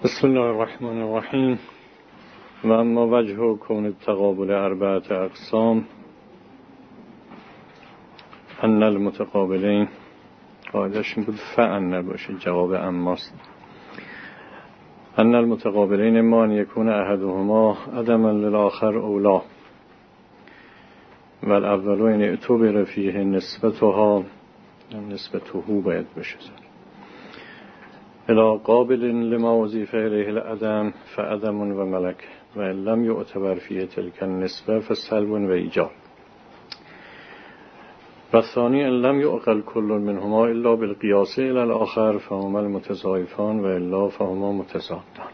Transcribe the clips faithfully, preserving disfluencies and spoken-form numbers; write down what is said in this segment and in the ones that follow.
بسم الله الرحمن الرحیم. و اما وجه کون التقابل اربعه اقسام ان المتقابلین، قاعدش این بود فان نباشه، جواب اماست. ان المتقابلین ما ان یکون احدهما عدما للآخر اولا و الاول ان اعتبر فیه نسبتها، نسبته باید بشه الا قابل لما وظیفه الیه العدم فعدم و ملک و لم یعتبر فیه تلک النسبه فسلب و ایجاب. و الثانی ان لم یعقل کل منهما الا بالقیاس الی الاخر فهما المتضاعفان و الا فهما متضادان.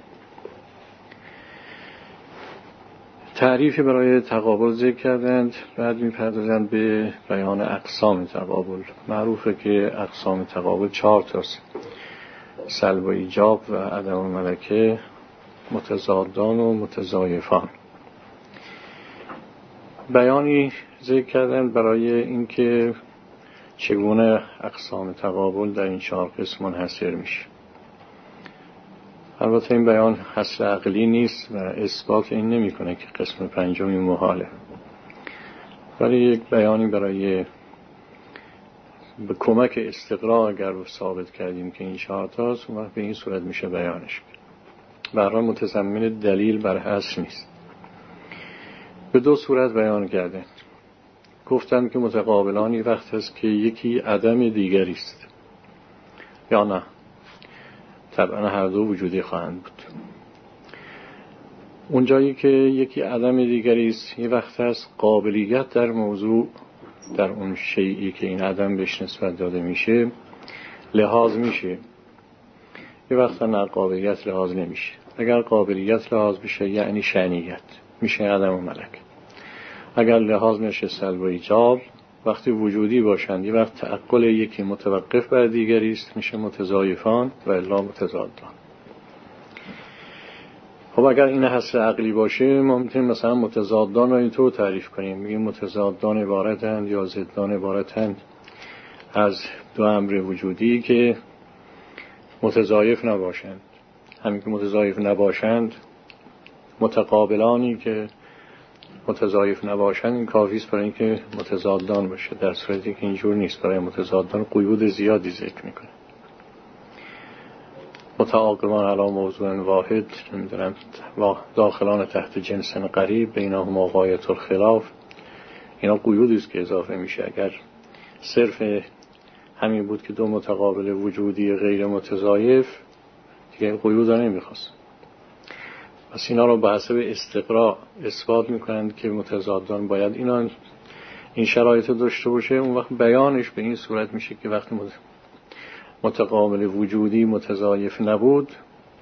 تعریفی برای تقابل ذکر کردند، بعد می‌پردازند به بیان اقسام تقابل. معروفه که اقسام تقابل چهار تاست: سلب و ایجاب و عدم و ملکه، متضادان و متضاعفان. بیانی ذکر کردن برای اینکه چگونه اقسام تقابل در این چهار قسم منحصر میشه. البته این بیان حصر عقلی نیست و اثبات این نمی کنه که قسم پنجمی محاله، ولی یک بیانی برای به کمک استقراء اگر ثابت کردیم که این چهار تاست، اون وقت به این صورت میشه بیانش. به هر حال متضمن دلیل بر حصر نیست. به دو صورت بیان کردن. گفتن که متقابلانی وقت هست که یکی عدم دیگری است یا نه، طبعا هر دو وجودی خواهند بود. اونجایی که یکی عدم دیگری است، یه وقت هست قابلیت در موضوع، در اون شیئی که این عدم بهش نسبت داده میشه لحاظ میشه، یه وقت نه قابلیت لحاظ نمیشه. اگر قابلیت لحاظ بشه یعنی شأنیت، میشه عدم و ملک. اگر لحاظ نشه سلب و ایجاب. وقتی وجودی باشند یه وقت تعقل یکی متوقف بر دیگری است، میشه متضاعفان و الا متضادان. خب اگر این حصر عقلی باشه ما میتونیم مثلا متضادان رو اینطور تعریف کنیم، میگیم متضادان عبارتند یا ضدان عبارتند از دو امر وجودی که متضاعف نباشند. همین که متضاعف نباشند، متقابلانی که متضاعف نباشند، این کافی است برای اینکه متضادان باشه. در صورتی که اینجور نیست، برای متضادان قیود زیادی ذکر میکنه. متعاقبان علی موضوع واحد، نمیدونم داخلان تحت جنس قریب بینهما غایة الخلاف، اینا قیودی است که اضافه میشه. اگر صرف همین بود که دو متقابل وجودی غیر متضاعف، دیگه قیود رو نمیخواست. پس اینا رو به حسب استقراء اثبات میکنند که متضادان باید اینا این شرایط رو داشته باشه. اون وقت بیانش به این صورت میشه که وقتی متقابل وجودی متضاعف نبود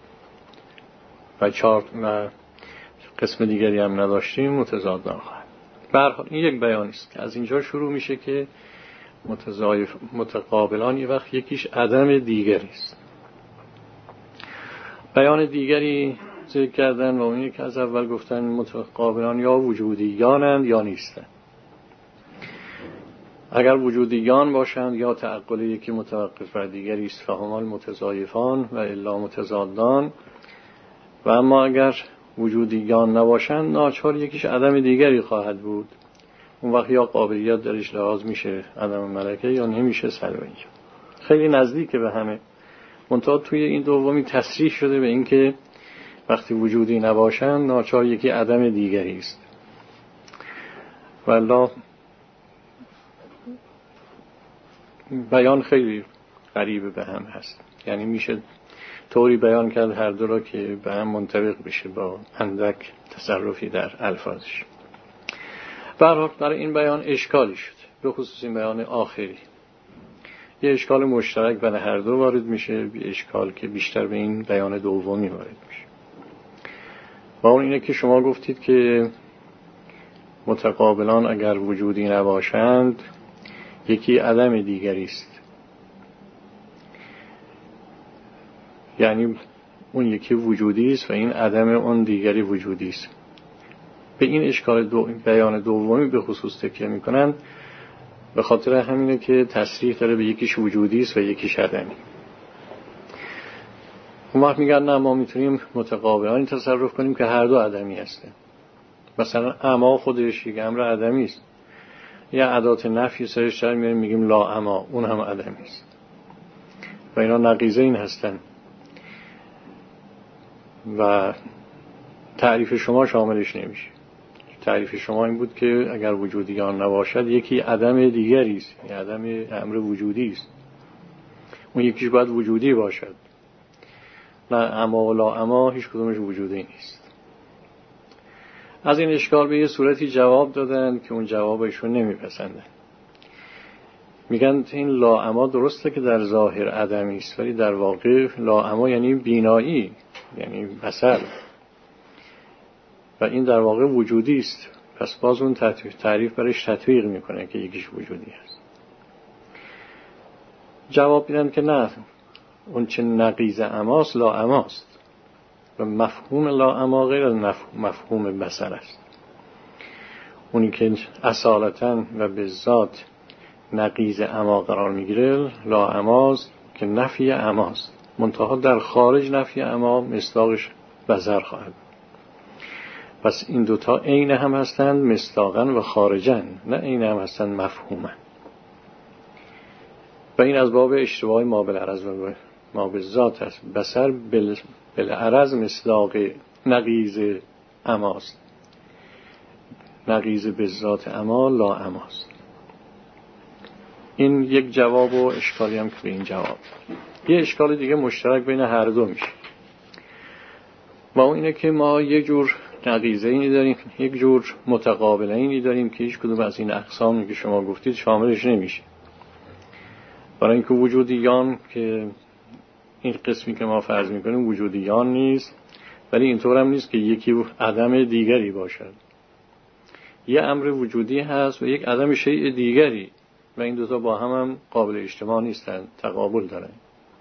و چهار و قسم دیگری هم نداشتیم، متضادان خواهد. به هر حال این یک بیانی است که از اینجا شروع میشه که متضاعف متقابلان یه وقت یکیش عدم دیگری است. بیان دیگری ذکر کردن و اونی که از اول گفتن متقابلان یا وجودیانند یا نیستند. اگر وجودیان باشند یا تعقل یکی متوقف بر دیگری است فهما المتضاعفان و الا متضادان. و اما اگر وجودیان نباشند ناچار یکیش عدم دیگری خواهد بود. اون وقت یا قابلیت درش لحاظ میشه عدم ملکه یا نمیشه سلب. خیلی نزدیک به همه، منتها توی این دومی تصریح شده به این که وقتی وجودی نباشند ناچار یکی عدم دیگری است. والله بیان خیلی قریب به هم هست، یعنی میشه طوری بیان کرد هر دو را که به هم منطبق بشه با اندک تصرفی در الفاظش. برای در این بیان اشکالی شد، به خصوص این بیان آخری یه اشکال مشترک بین هر دو وارد میشه، یه اشکال که بیشتر به این بیان دومی وارد میشه. و اون اینه که شما گفتید که متقابلان اگر وجودی نباشند یکی عدم دیگری است، یعنی اون یکی وجودی است و این عدم اون دیگری وجودی است. به این اشکال دو بیان دومی به خصوص تکیه میکنند، به خاطر همینه که تصریح داره به یکیش وجودی است و یکیش عدمی. اون وقت میگن نه ما میتونیم متقابلانی تصرف کنیم که هر دو عدمی هسته. مثلا اما خودش یک امر عدمی است، یا ادات نفی سرش در میاریم میگیم لا اما، اون هم عدمی است و اینا نقیضه این هستن. و تعریف شما شاملش نمیشه. تعریف شما این بود که اگر وجودیان نباشد یکی عدم دیگری است، یعنی عدم امر وجودی است، اون یکیش باید وجودی باشد. نه اما و لا اما هیچ کدومش وجودی نیست. از این اشکال به یه صورتی جواب دادن که اون جوابشون نمیپسندن. میگن این لا اما درسته که در ظاهر عدمی است، ولی در واقع لا اما یعنی بینایی، یعنی بصر، و این در واقع وجودی است. پس باز اون تعریف برش تطبیق میکنه که یکیش وجودی است. جواب میدن که نه، اون چه نقیض اماست لا اماست و مفهوم لا اما غیر از مفهوم بصر است. اونی که اصالتاً و به ذات نقیض اما قرار میگیره لا اماست که نفی اماست، منتها در خارج نفی اما مصداقش بصر خواهد. پس این دوتا عین هم هستند مصداقاً و خارجاً، نه عین هم هستند مفهوماً. و این از باب اشتباه ما بالعرض و ما بالذات است. بصر بالعرض مصداق نقیض اماست، نقیض بالذات اما لا اماست. این یک جواب و اشکالی هم که به این جواب. یه اشکال دیگه مشترک بین هر دو میشه و اون اینه که ما یک جور نقیضه اینی داریم، یک جور متقابله اینی داریم که هیچ کدوم از این اقسامی که شما گفتید شاملش نمیشه. برای اینکه وجودیان که این قسمی که ما فرض میکنیم وجودیان نیست، ولی اینطور هم نیست که یکی عدم دیگری باشد. یه امر وجودی هست و یک عدم شیء دیگری و این دوتا با هم هم قابل اجتماع نیستن، تقابل دارن.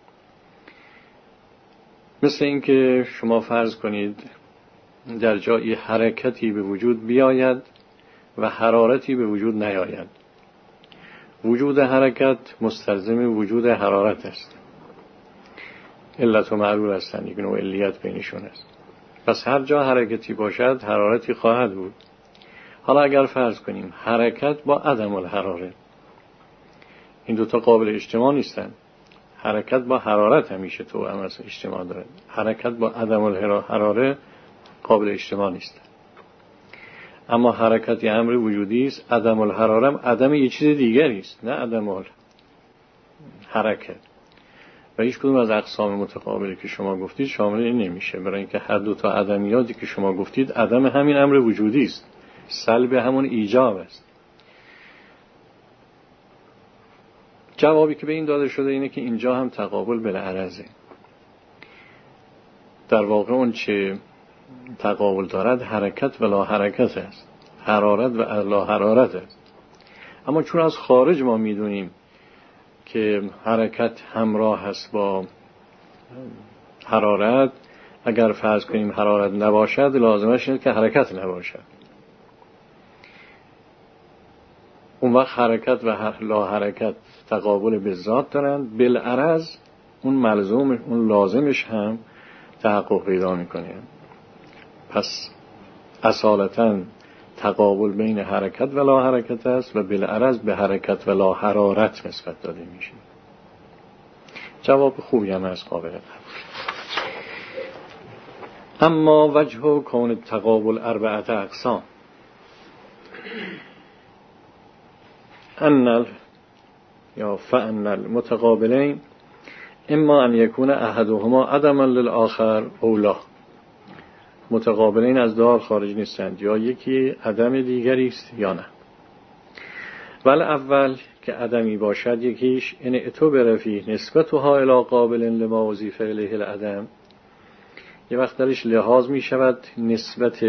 مثل اینکه شما فرض کنید در جایی حرکتی به وجود بیاید و حرارتی به وجود نیاید. وجود حرکت مستلزم وجود حرارت است. علت و معلول هستند، یک نوع علیت بینشون است. پس هر جا حرکتی باشد حرارتی خواهد بود. حالا اگر فرض کنیم حرکت با عدم الحراره، این دوتا قابل اجتماع نیستند. حرکت با حرارت همیشه تو هم از اجتماع داره، حرکت با عدم الحراره قابل اجتماع نیست. اما حرکت یه امر وجودی است، عدم الحراره عدم یه چیز دیگری است، نه عدم الحرکت. و هیچ کدوم از اقسام متقابلی که شما گفتید شامل این نمیشه، برای اینکه هر دو تا عدمیاتی که شما گفتید عدم همین امر وجودی است، سلب همون ایجاب است. جوابی که به این داده شده اینه که اینجا هم تقابل بالعرضه. در واقع اون چه تقابل دارد حرکت و لا حرکت است، حرارت و لا حرارت است. اما چون از خارج ما میدونیم که حرکت همراه هست با حرارت، اگر فرض کنیم حرارت نباشد لازمش اینه که حرکت نباشد. اون وقت حرکت و لا حرکت تقابل به ذات دارند، بالعرض اون ملزوم اون لازمش هم تحقق پیدا میکنه. پس اصالتاً تقابل بین حرکت و لا حرکت است و بالعرض به حرکت و لا حرارت نسبت داده میشه. جواب خوبی هم از قابل قبول. اما وجه کون تقابل اربعه اقسام، ان یا فان المتقابلین اما ان یکون احدهما عدما للآخر او لا. متقابلین از دار خارج نیستند، یا یکی عدم دیگری است یا نه. ول اول که عدمی باشد یکیش ان اعتبر فی نسبتها الی قابل لما اضیف الیه العدم، یه وقت درش لحاظ می شود نسبت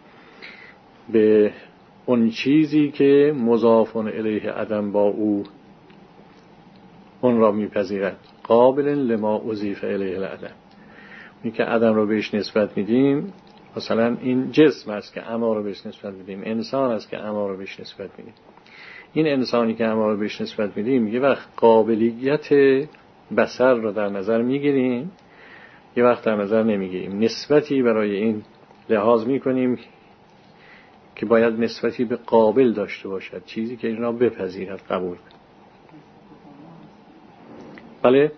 به اون چیزی که مضاف الیه عدم با او اون را میپذیرد، قابل لما اضیف الیه العدم. این که عدم رو بهش نسبت میدیم، مثلا این جسم است که اما رو بهش نسبت میدیم، انسان است که اما رو بهش نسبت میدیم. این انسانی که اما رو بهش نسبت میدیم یه وقت قابلیت بصر رو در نظر میگیریم یه وقت در نظر نمیگیریم، نسبتی برای این لحاظ میکنیم که باید نسبتی به قابل داشته باشد، چیزی که اینا بپذیرد، قبول کنه. بله؟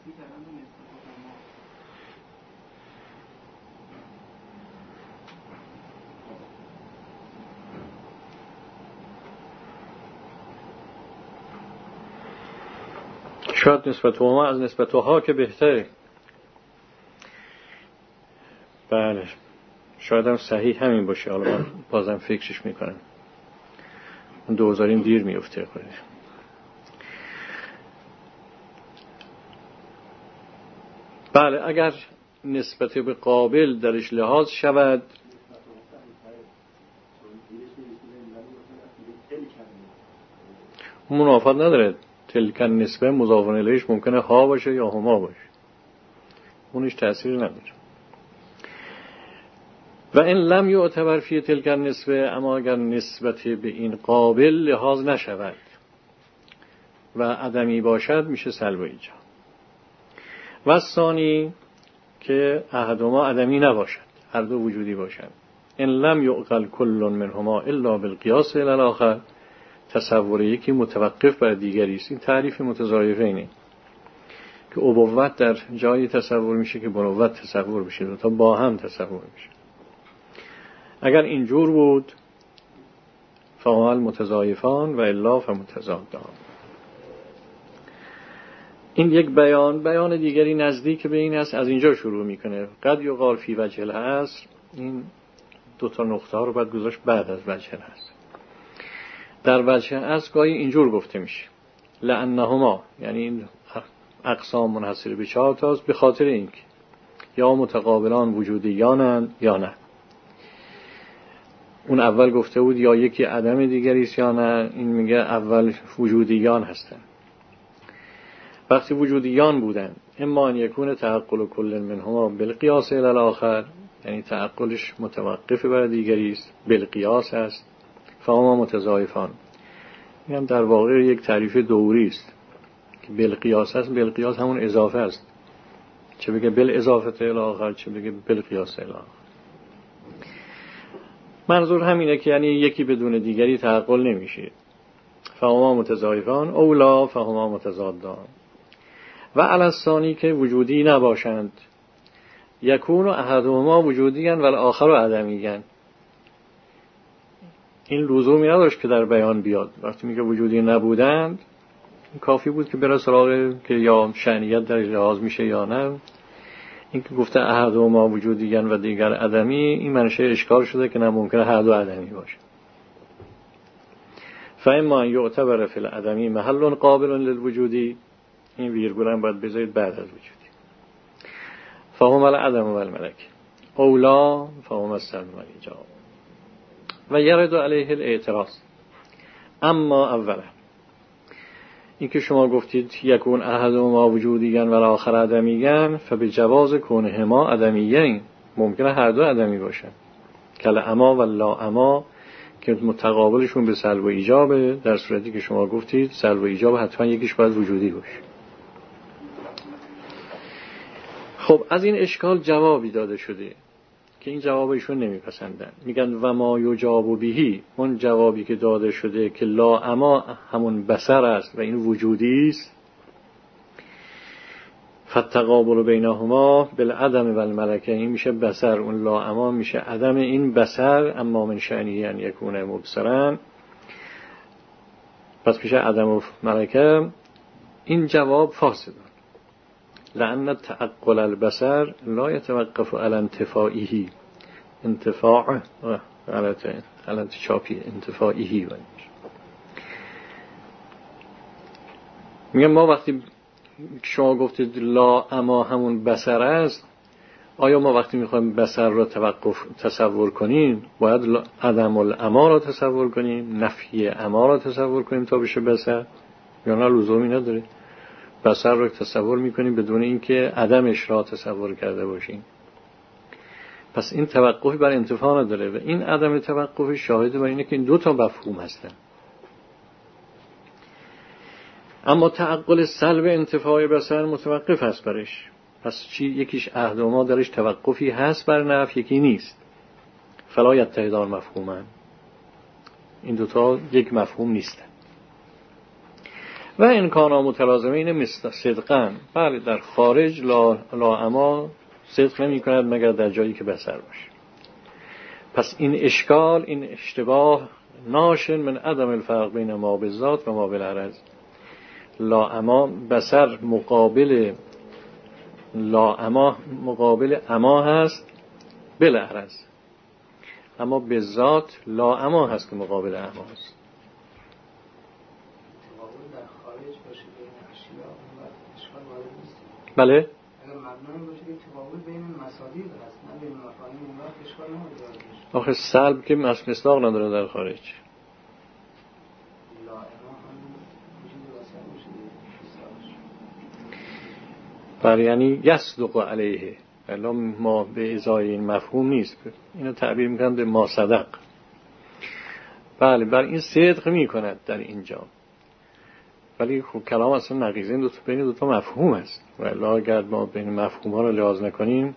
شاید نسبت ما از نسبت ها که بهتره. بله شاید هم صحیح همین باشه، حالا من بازم فکرش میکنم. دوزاریم دیر میفته کنه. بله اگر نسبت به قابل درش لحاظ شود، منافات نداره. تلک نسبه مضاف الیهش ممکنه ها باشه یا هما باشه، اونش تأثیر نداره. و این لم یعتبر فی تلک نسبه، اما اگر نسبت به این قابل لحاظ نشود و عدمی باشد میشه سلب و ایجاب. و ثانی که احدهما عدمی نباشد، هر دو وجودی باشد. این لم یعقل کل منهما الا بالقیاس الی الاخر، تصور یکی متوقف بر دیگری است. این تعریف متضایفینه که ابوت در جایی تصور میشه که بنوت تصور بشه، تا با هم تصور میشه. اگر اینجور بود فهما المتضایفان و الا فمتضادان. این یک بیان بیان دیگری نزدیک به این است، از اینجا شروع میکنه. قد یقال فی وجه العصر، این دو تا نقطه ها رو بعد گذاشت بعد از وجه العصر. در وجه العصر گاهی اینجور گفته میشه لانهما، یعنی این اقسام منحصر به چهار تاست، به خاطر اینکه یا متقابلان وجودیانند یا نه. اون اول گفته بود یا یکی عدم دیگری است یا نه، این میگه اول وجودیان هستن. وقتی وجودیان بودن اما ان یکون تعقل کل منهما بالقیاس الی الاخر، یعنی تعقلش متوقف بر دیگری است، بالقیاس است، فهما متضایفان. میگم در واقع یک تعریف دوری است که بالقیاس است. بالقیاس همون اضافه است، چه بگه بالاضافه الی الاخر چه بگه بالقیاس الی الاخر. منظور همینه که یعنی یکی بدون دیگری تعقل نمیشه. فهما متضایفان اولا فهما متضادان. و علی الثانی که وجودی نباشند، یکون احدهما وجودیان و الاخر عدمیان. این لزومی نداشت که در بیان بیاد. وقتی میگه وجودی نبودند کافی بود که بره سراغ که یا شأنیت در لحاظ میشه یا نه. این که گفته احدهما وجودیان و دیگر عدمی، این منشه اشکال شده که نه ممکنه هر دو عدمی باشه. فاما یعتبر فی العدمی محل قابل للوجودی، این ویرگول هم باید بذارید بعد از وجودی. فهم العدم و الملک اولا فهم السلب و الایجاب. و یرد علیه الاعتراض. اما اولا این که شما گفتید یکون احدهما وجودیان و الاخر عدمیان، فبجواز کونهما عدمیین، ممکنه هر دو عدمی باشن. کل اما و لا اما که متقابلشون به سلب و ایجابه، در صورتی که شما گفتید سلب و ایجاب حتما یکیش باید وجودی باشه. خب از این اشکال جوابی داده شده که این جواب ایشون نمیپسندن. میگن و ما یجاب بهی، اون جوابی که داده شده که لا اما همون بصر است و این وجودی است، فتقابل بینهما بالعدم و الملکه، این میشه بصر، اون لا اما میشه عدم این بصر، اما من شأنه ان یکون مبصرا، پس میشه عدم و ملکه. این جواب فاسد، لأن تعقل البصر لا يتوقف على انتفاعه، انتفاع غلطه غلط چاپی انتفاعه باید. میگم ما وقتی شما گفتید لا اما همون بصر است، آیا ما وقتی میخوایم بصر را توقف تصور کنیم باید عدم الاما را تصور کنیم، نفی اما را تصور کنیم تا بشه بصر، یا نه لزومی نداره؟ بصر را تصور میکنیم بدون اینکه عدمش را تصور کرده باشیم. پس این توقفی بر انتفاع نداره و این عدم توقف شاهد بر اینه که این دو تا مفهوم هستن. اما تعقل سلب انتفاع بصر متوقف هست برش. پس چی؟ یکیش عهد ما درش توقفی هست بر نفی، یکی نیست. فلا یتحدان مفهومن، این دوتا یک مفهوم نیستن. و این کانا متلازمین مثل صدقن، بله در خارج لا, لا اما صدق نمی کند مگر در جایی که بصر باشه. پس این اشکال، این اشتباه ناشن من عدم الفرق بین ما بالذات و ما بالعرض. لا اما بصر مقابل لا اما مقابل اما هست بالعرض، اما بالذات لا اما هست که مقابل اما هست. بله اگر مبنای باشه که تقابل بین مصادیق هست نه بین مفاهیم اون وقت اشکال نداره. آخه سلب که مصداق نداره در خارج. لا اما هم وجود واسه باشه. بله یعنی یصدق علیه، الا ما به ازای این مفهوم نیست، اینو تعبیر میکنم به ما صدق. بله بر این صدق میکند در اینجا، ولی خب کلام اصلا نقیضه این دو تا بین دو تا مفهوم است. ولی اگر ما بین مفهوم ها رو لحاظ نکنیم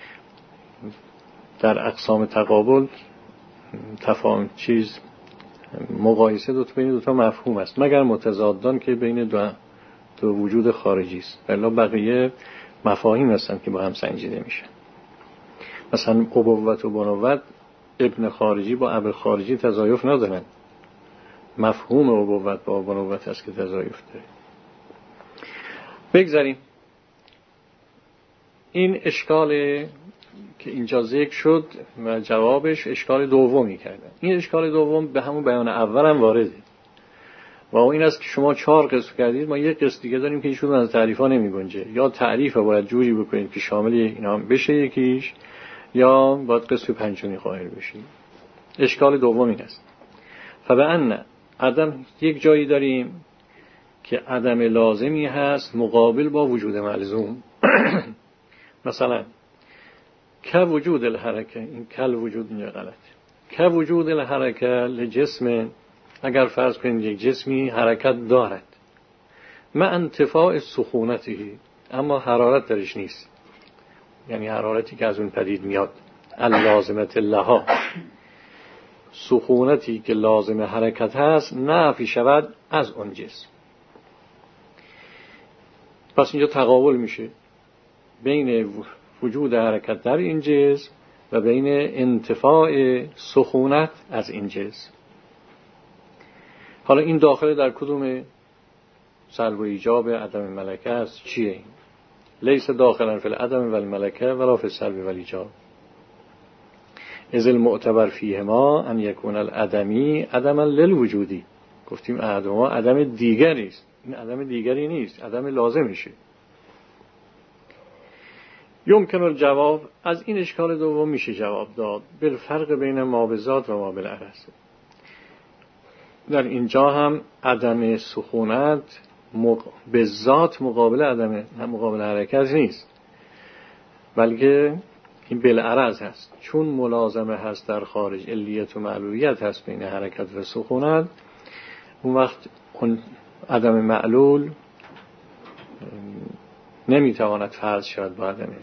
در اقسام تقابل تفاهم چیز مقایسه دو تا بین دو تا مفهوم است، مگر متضادان که بین دو دو وجود خارجی است. ولی بقیه مفاهیم هستن که با هم سنجیده میشن. مثلا ابوت و بنوت، ابن خارجی با اب خارجی تضایف ندارن، مفهوم ابوت با بنوت است که تضایف داره. بگذاریم این اشکال که اینجا ذکر شد و جوابش اشکال دومی کردن. این اشکال دوم به همون بیان اول هم وارده و این است که شما چهار قسم کردید، ما یک قسم دیگه داریم که هیچ کدوم از تعریف‌ها نمی‌گنجه. یا تعریف باید جوری بکنید که شامل اینا بشه یکیش، یا باید قسم پنجمی قائل بشید. اشکال دوم این است. فبأن عدم، یک جایی داریم که عدم لازمی هست مقابل با وجود ملزوم. مثلا که وجود الحرکه، این کل وجود اینجا غلط، که وجود الحرکه لجسم، اگر فرض کنید یک جسمی حرکت دارد ما انتفاع سخونتی، اما حرارت درش نیست، یعنی حرارتی که از اون پدید میاد، اللازمت لها، سخونتی که لازم حرکت هست نفی شود از اون جسم. پس اینجا تقابل میشه بین وجود حرکت در این جسم و بین انتفاع سخونت از این جسم. حالا این داخل در کدوم سلب و ایجاب عدم ملکه است؟ چیه این؟ لیس داخلا فی العدم و الملکه ولا فی السلب و الایجاب. از المعتبر فیهما ان یکون العدمی عدما للوجودی. گفتیم عدم عدم دیگری است، این عدم دیگری نیست، عدم لازمشه. یمکن الجواب، از این اشکال دوم میشه جواب داد بالفرق بین ما بذات و ما بالعرض. در اینجا هم عدم سخونت مق... به ذات مقابل عدم مقابل حرکت نیست، بلکه این بالعرض هست. چون ملازمه هست در خارج، علیت و معلولیت هست بین حرکت و سخونت، اون وقت اون عدم معلول نمیتواند فرض شد با عدمه.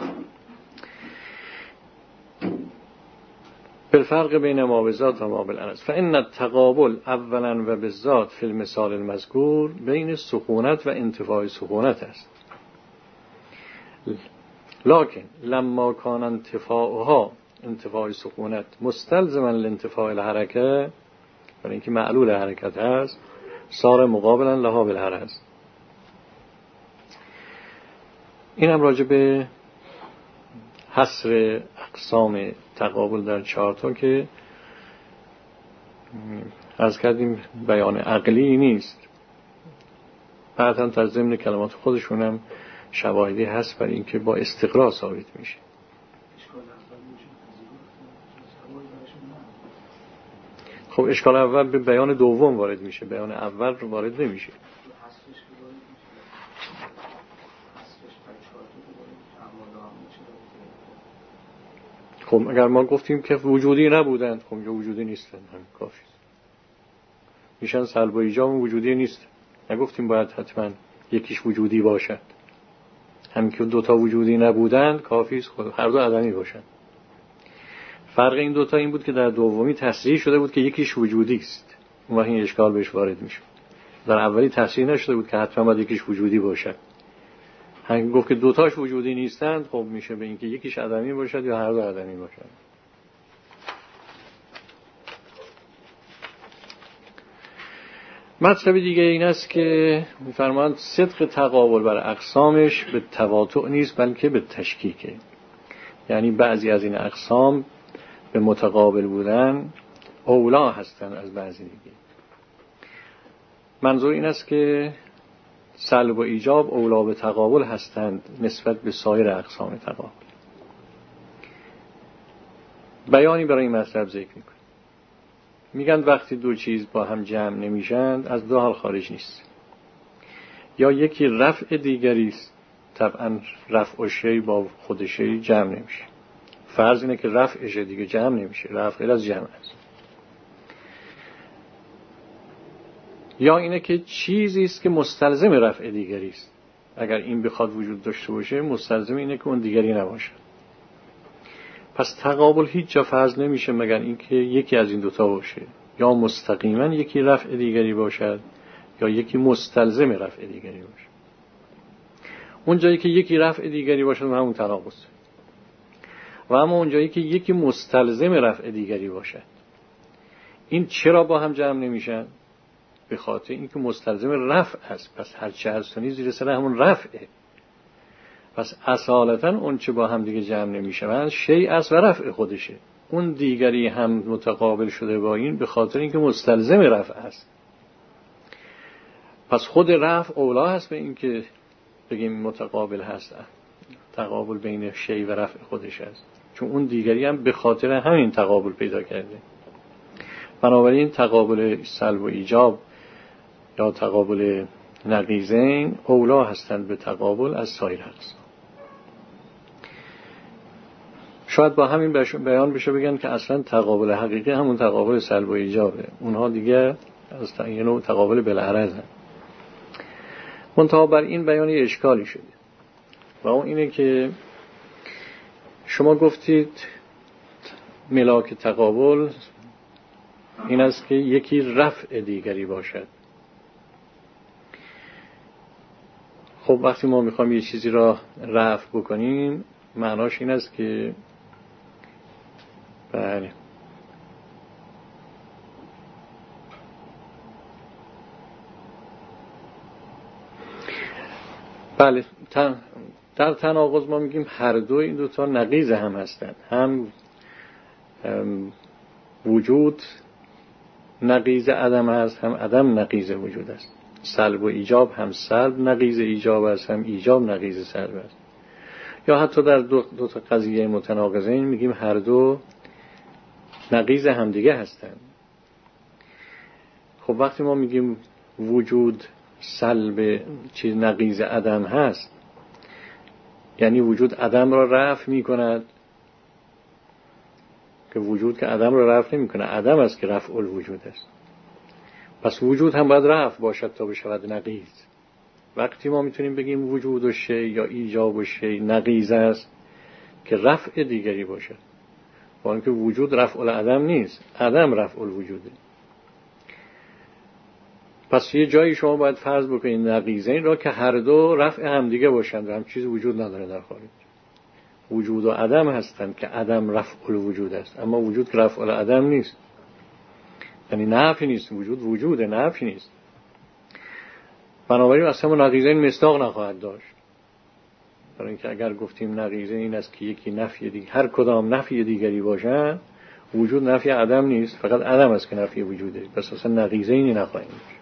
بالفرق بین ما بذات و ما بالعرض فإن التقابل اولا و بالذات فی المثال المذکور بین سخونت و انتفاع سخونت است. لکن لما کان انتفاعها، انتفاع سخونت مستلزما لانتفاع الحرکه، برای اینکه معلول حرکت هست، صار مقابلا لها بالعرض. این هم راجع به حصر اقسام تقابل در چهارتا که عرض کردیم بیان عقلی نیست، بعد هم در ضمن کلمات خودشونم شواهدی هست برای اینکه با استقرار ثابت میشه. خب اشکال اول به بیان دوم وارد میشه، بیان اول رو وارد نمیشه. خب اگر ما گفتیم که وجودی نبودند، خب یا وجودی نیستند، هم کافی میشن سلب و ایجاب وجودی نیست. نگفتیم باید حتما یکیش وجودی باشد. همین که دوتا وجودی نبودند کافی است خود هر دو عدمی باشند. فرق این دوتا این بود که در دومی تصریح شده بود که یکیش وجودی است، اون وقت این اشکال بهش وارد میشد. در اولی تصریح نشده بود که حتما باید یکیش وجودی باشد. همین گفت که دوتاش وجودی نیستند، خب میشه به این که یکیش عدمی باشد یا هر دو عدمی باشد. مطلب دیگه این است که می‌فرمایند صدق تقابل بر اقسامش به تواطؤ نیست بلکه به تشکیکه. یعنی بعضی از این اقسام به متقابل بودن اولا هستند از بعضی دیگه. منظور این است که سلب و ایجاب اولا به تقابل هستند نسبت به سایر اقسام تقابل. بیانی برای این مطلب ذکر می‌کنه. میگن وقتی دو چیز با هم جمع نمیشند از دو حال خارج نیست. یا یکی رفع دیگری است، طبعا رفع شی با خود شی جمع نمیشه. فرض اینه که رفع شی دیگه جمع نمیشه، رفع غیر از جمع است. یا اینه که چیزی است که مستلزم رفع دیگری است. اگر این بخواد وجود داشته باشه مستلزم اینه که اون دیگری نباشه. پس تقابل هیچ جا فرض نمیشه مگر اینکه یکی از این دوتا باشه، یا مستقیما یکی رفع دیگری باشد یا یکی مستلزم رفع دیگری باشه. اون جایی که یکی رفع دیگری باشد همون تناقض، و اما اون جایی که یکی مستلزم رفع دیگری باشد این چرا با هم جمع نمیشن؟ به خاطر اینکه مستلزم رفع است. پس هر چه هستونی زیر سر همون رفعه. پس اصالتا اون چه با هم دیگه جمع نمیشه من شیء است و رفع خودشه. اون دیگری هم متقابل شده با این به خاطر اینکه مستلزم رفع است. پس خود رفع اولا هست به اینکه بگیم متقابل هست، تقابل بین شیء و رفع خودش است، چون اون دیگری هم به خاطر همین تقابل پیدا کرده. بنابراین تقابل سلب و ایجاب یا تقابل نقیضین اولا هستند به تقابل از سایر اقسام. شاید با همین بیان بشه بگن که اصلا تقابل حقیقی همون تقابل سلب و ایجابه، اونها دیگه از یه نوع تقابل بالعرض هست. منتها بر این بیان یه اشکالی شده و اون اینه که شما گفتید ملاک تقابل این است که یکی رفع دیگری باشد. خب وقتی ما میخوایم یه چیزی را رفع بکنیم معناش این است که بله بله در تناقض ما میگیم هر دو این دوتا نقیض هم هستند. هم وجود نقیض عدم است، هم عدم نقیض وجود است. سلب و ایجاب هم سلب نقیض ایجاب است، هم ایجاب نقیض سلب است. یا حتی در دو, دو تا قضیه متناقضین میگیم هر دو نقیض همدیگه هستند. خب وقتی ما میگیم وجود سلب چیز نقیض عدم هست یعنی وجود عدم را رفع میکند، که وجود که عدم را رفع نمیکنه، عدم است که رفع الوجود است. پس وجود هم باید رفع باشد تا بشود نقیض. وقتی ما میتونیم بگیم وجود و شی یا ایجاب و شی نقیض است که رفع دیگری باشد، با اینکه وجود رفع العدم نیست، عدم رفع الوجوده. پس یه جایی شما باید فرض بکنید نقیضین را که هر دو رفع همدیگه باشند و هم چیز وجود نداره در خارج. وجود و عدم هستند که عدم رفع الوجود است، اما وجود که رفع العدم نیست، یعنی نفی نیست. وجود وجوده، نفی نیست. بنابراین اصلا نقیضین مصداق نخواهد داشت. برای اینکه اگر گفتیم نقیضین این است که یکی نفی دیگر، هر کدام نفی دیگری باشن، وجود نفی عدم نیست، فقط عدم است که نفی وجوده. پس اصلا نقیضینی نخواهیم داشت.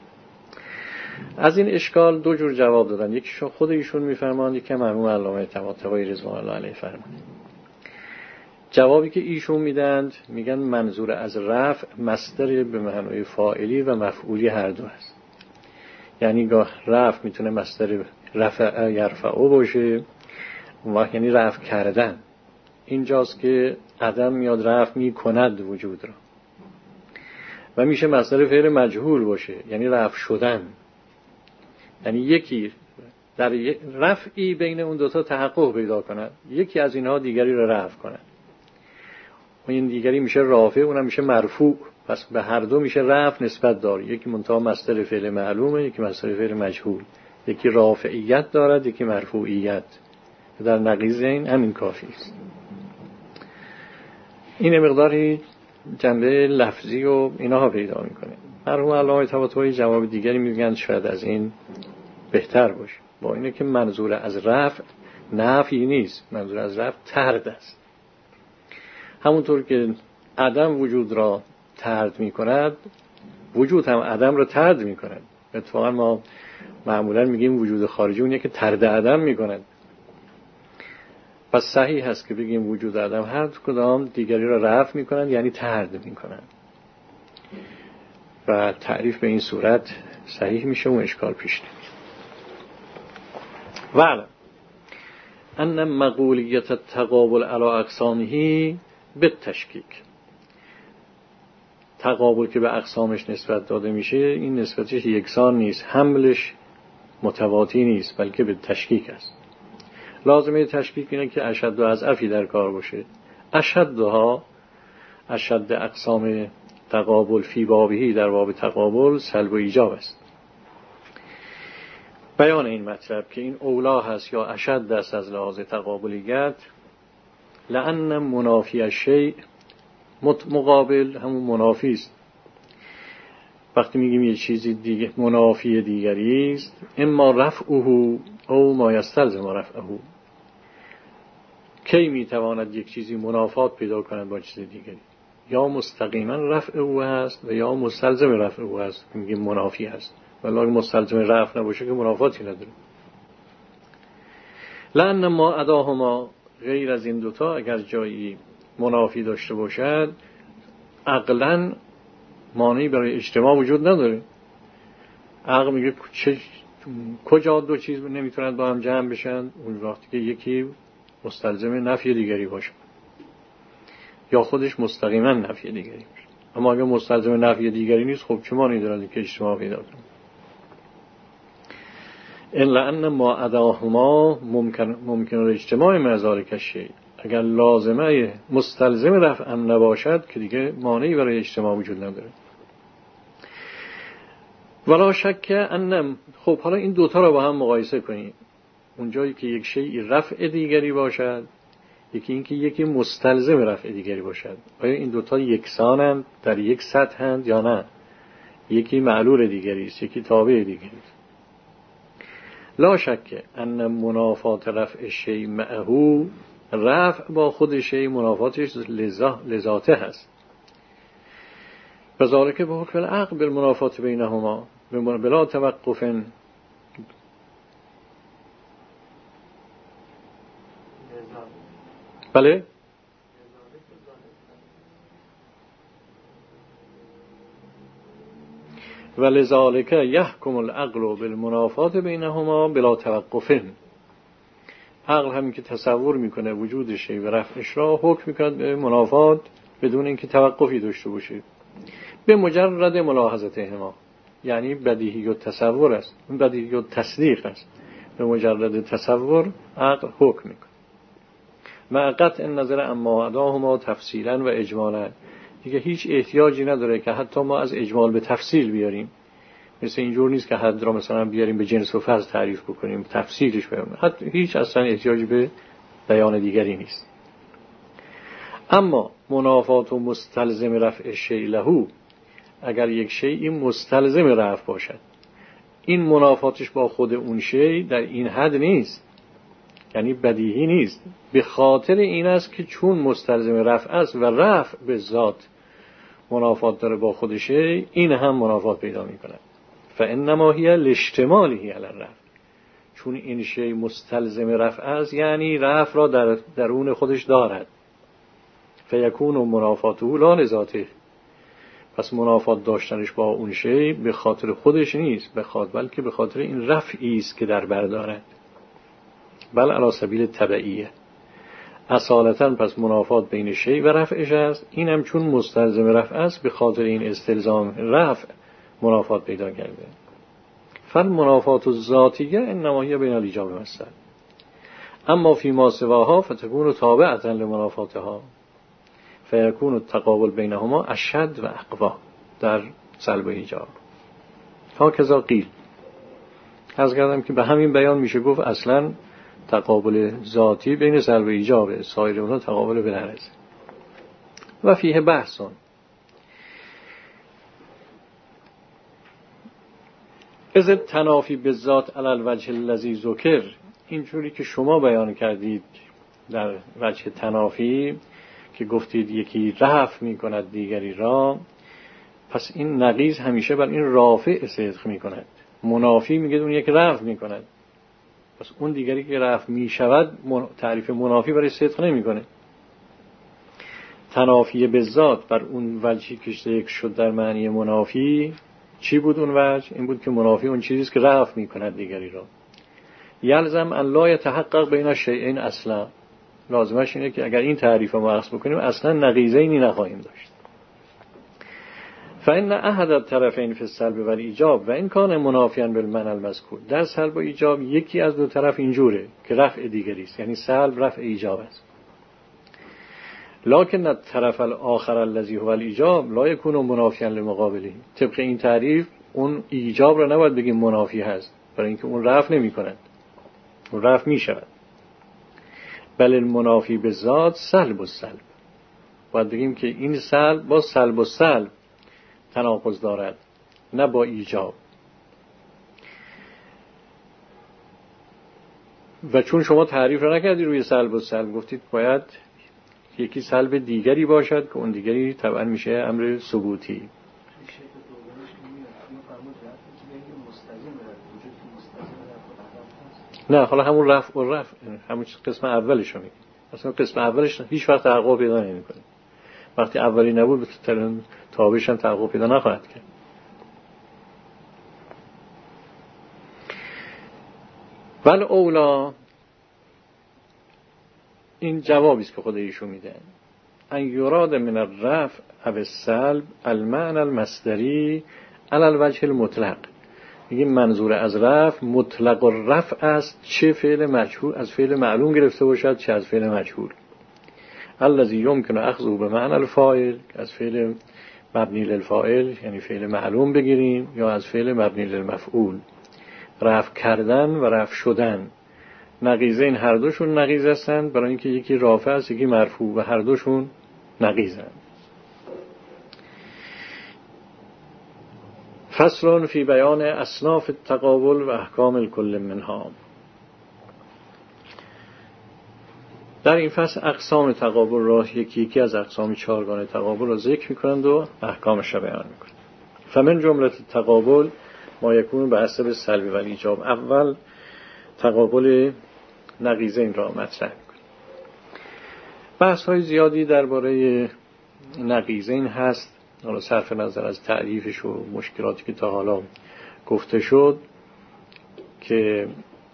از این اشکال دو جور جواب دادن. یکیشون خود ایشون میفرمایند، یکی مرحوم علامه طباطبایی رضوان الله علیه فرمایند. جوابی که ایشون میدند میگن منظور از رفع مصدر به معنای فاعلی و مفعولی هر دو است. یعنی گاه رفع میتونه مصدر رفع یرفعو باشه، اون وقت یعنی رفع کردن. اینجاست که عدم میاد رفع میکند وجود را، و میشه مصدر فعل مجهول باشه یعنی رفع شدن. یعنی یکی در رفعی بین اون دوتا تحقق پیدا کند، یکی از اینها دیگری را رفع کند. این دیگری میشه رافع، اونم میشه مرفوع. پس به هر دو میشه رفع نسبت داره. یکی منتها مصدر فعل معلومه، یکی مصدر فعل مجهول. یکی رافعیت دارد، یکی مرفوعیت. در نقیض این همین کافی است. این مقداری جنبه لفظی و اینها پیدا میکنه. مرحوم علامه طباطبایی جواب دیگری میگن شاید از این بهتر باشه، با اینه که منظور از رفع نفی نیست، منظور از رفع طرد است. همونطور که عدم وجود را طرد میکند، وجود هم عدم را طرد میکند. اتفاقا ما معمولا میگیم وجود خارجی اونیه که طرد عدم میکند. پس صحیح هست که بگیم وجود عدم هر کدام دیگری را رفع میکنند، یعنی طرد میکنند، و تعریف به این صورت صحیح میشه و اشکال پیش نمیاد. وعلم ان مقولیت التقابل علی اقسامه بالتشکیک، تقابل که به اقسامش نسبت داده میشه این نسبتش یکسان نیست، حملش متواتی نیست، بلکه به تشکیک است. لازمه تشکیک اینه که اشد و اضعفی در کار باشه. اشدها اشد اقسام تقابل فی بابهی، در باب تقابل سلب و ایجاب است. بیان این مطلب که این اولا هست یا اشد است از لحاظ تقابلیت، لأن منافی الشیء مقابل همون منافی است. وقتی میگیم یه چیزی دیگه منافی دیگری است، اما رفعه او ما یستلزم رفعه. کی میتواند یک چیزی منافات پیدا کند با چیز دیگری؟ یا مستقیما رفع او هست و یا مستلزم رفع او هست، میگیم منافی هست. ولی اگه مستلزم رفع نباشه که منافاتی نداره. لأن ما اداهما، غیر از این دوتا اگر جایی منافی داشته باشد عقلاً مانعی برای اجتماع وجود نداره. عقل میگه چه کجا دو چیز نمیتونن با هم جمع بشن؟ اون وقتی که یکی مستلزم نفی دیگری باشه یا خودش مستقیما نفی دیگری باشه. اما اگه مستلزم نفی دیگری نیست، خب چه مانعی داره که اجتماع پیدا کنه؟ الا ان ما اداهما ممکن ممکن الاجتماع من ذلک الشیء، اگر لازمه مستلزم رفع هم نباشد که دیگه مانعی برای اجتماع وجود نداره. ولا شک ان، خب حالا این دوتا رو با هم مقایسه کنید. اونجایی که یک شیء رفع دیگری باشد، یکی این که یکی مستلزم رفع دیگری باشد، آیا این دوتا یکسانند، در یک سطحند یا نه؟ یکی معلول دیگری است، یکی تابع دیگری است. لا شک ان منافات رفع شیء معه، رفع با خود شیء منافاتش لذاته هست. بذالک به حکم العقل بالمنافات بینهما بلا توقف. بله ولذالک یحکم العقل بالمنافات بینهما بلا توقف. عقل همین که تصور میکنه وجود شیء و رفعش را حکم میکنه به منافات بدون اینکه توقفی داشته باشه، به مجرد ملاحظتهما. یعنی بدیهی و تصور است، این بدیهی و تصدیق است. به مجرد تصور عقل حکم میکنه. مع قطع النظر اما اداهما تفصیلا و اجمالا، دیگه هیچ احتیاجی نداره که حتی ما از اجمال به تفصیل بیاریم. مثل اینجور نیست که حد را مثلا بیاریم به جنس و فرض تعریف بکنیم تفصیلش بیاریم، حتی هیچ اصلا احتیاجی به بیان دیگری نیست. اما منافات و مستلزم رفع شیء له، اگر یک شیء مستلزم رفع باشد، این منافاتش با خود اون شیء در این حد نیست، یعنی بدیهی نیست. به خاطر این است که چون مستلزم رفع است و رفع به ذات منافات داره با خود شیء، این هم منافات پیدا می‌کند. فانما هی لاشتماله علی الرفع، چون این شیء مستلزم رفع است یعنی رفع را در درون خودش دارد. فیکون منافاته لا لذاته، پس منافات داشتنش با اون شیء به خاطر خودش نیست، به خاطر بلکه به خاطر این رفعی است که در بر دارد. بل علی سبیل تبعیه، اصالتا پس منافات بین شیء و رفعش است. اینم چون مستلزم رفع است به خاطر این استلزام رفع منافات پیدا کرده. فالمنافات الذاتیه انما هی بین الایجاب والسلب، اما فیما سواها فتكون تابعة لمنافاتها فیکون التقابل بینهما اشد و اقوا در سلب و ایجاب. هاکذا قیل، از کردم که به همین بیان میشه گفت اصلا تقابل ذاتی بین سلب و ایجابه، سایر اونها تقابل بالعرض. و فیه بحثون، از تنافی بالذات علی الوجه الذی ذکر، اینجوری که شما بیان کردید در وجه تنافی که گفتید یکی رفع میکند دیگری را، پس این نقیض همیشه بر این رافع صدق میکند، منافی میگه اون یک رفع میکند، پس اون دیگری که رفع میشود تعریف منافی برای صدق نمیکنه. تنافی بالذات بر اون وجهی که ذکر شد در معنی منافی، چی بود اون وجه؟ این بود که منافی اون چیزی است که رفع میکند دیگری را. یلزم ان لا یتحقق بین الشیئین اصلا، لازمش اینه که اگر این تعریف رو اخذ بکنیم اصلا نقیضینی نخواهیم داشت. فإن أحد الطرفین فی السلب و الایجاب و این کان منافیاً بالمعنى المذکور، در سلب و ایجاب یکی از دو طرف اینجوره که رفع دیگری است، یعنی سلب رفع ایجاب است. لکن الطرف الاخر الذی هو الایجاب لا یکون منافیاً لمقابله، طبق این تعریف اون ایجاب را نباید بگیم منافی هست، برای اینکه اون رفع نمی‌کند، اون رفع می‌شود. بل المنافی بالذات سلب و سلب، باید بگیم که این سلب با سلب و سلب تناقض دارد، نه با ایجاب. و چون شما تعریف را نکردید روی سلب و سلب، گفتید باید یکی سلب دیگری باشد که اون دیگری طبعا میشه امر ثبوتی. نه حالا همون رفع و رفع همون قسم اولش رو میگیم، اصلا قسم اولش هیچ وقت تحقق پیدا نمیکنه، وقتی اولی نبود تابعش هم تحقق پیدا نخواهد کرد. ول اولا، این جوابی است که خود ایشون میده، ان یراد من الرفع او السلب المعنى المصدری علی الوجه المطلق، میگه منظور از رفع مطلق الرفع است، چه فعل مجهول از فعل معلوم گرفته باشد چه از فعل مجهول. الذی یمکن اخذه بمعنى الفاعل، از فعل مبنی للفاعل یعنی فعل معلوم بگیریم، یا از فعل مبنی للمفعول، رفع کردن و رفع شدن. نقیضین هر دوشون نقیض هستند، برای اینکه یکی رافع است یکی مرفوع و هر دوشون نقیضند. فصل فی بیان اصناف التقابل و احکام الکل منها. در این فصل اقسام تقابل را یکی یکی از اقسام چهارگانه تقابل را ذکر می‌کنند و احکامش را بیان می‌کنند. فمن جمله تقابل ما یکون به حسب سلب و ایجاب. اول تقابل نقیضین را مطرح می‌کنند. بحث‌های زیادی درباره نقیضین هست، حالا صرف نظر از تعریفش و مشکلاتی که تا حالا گفته شد، که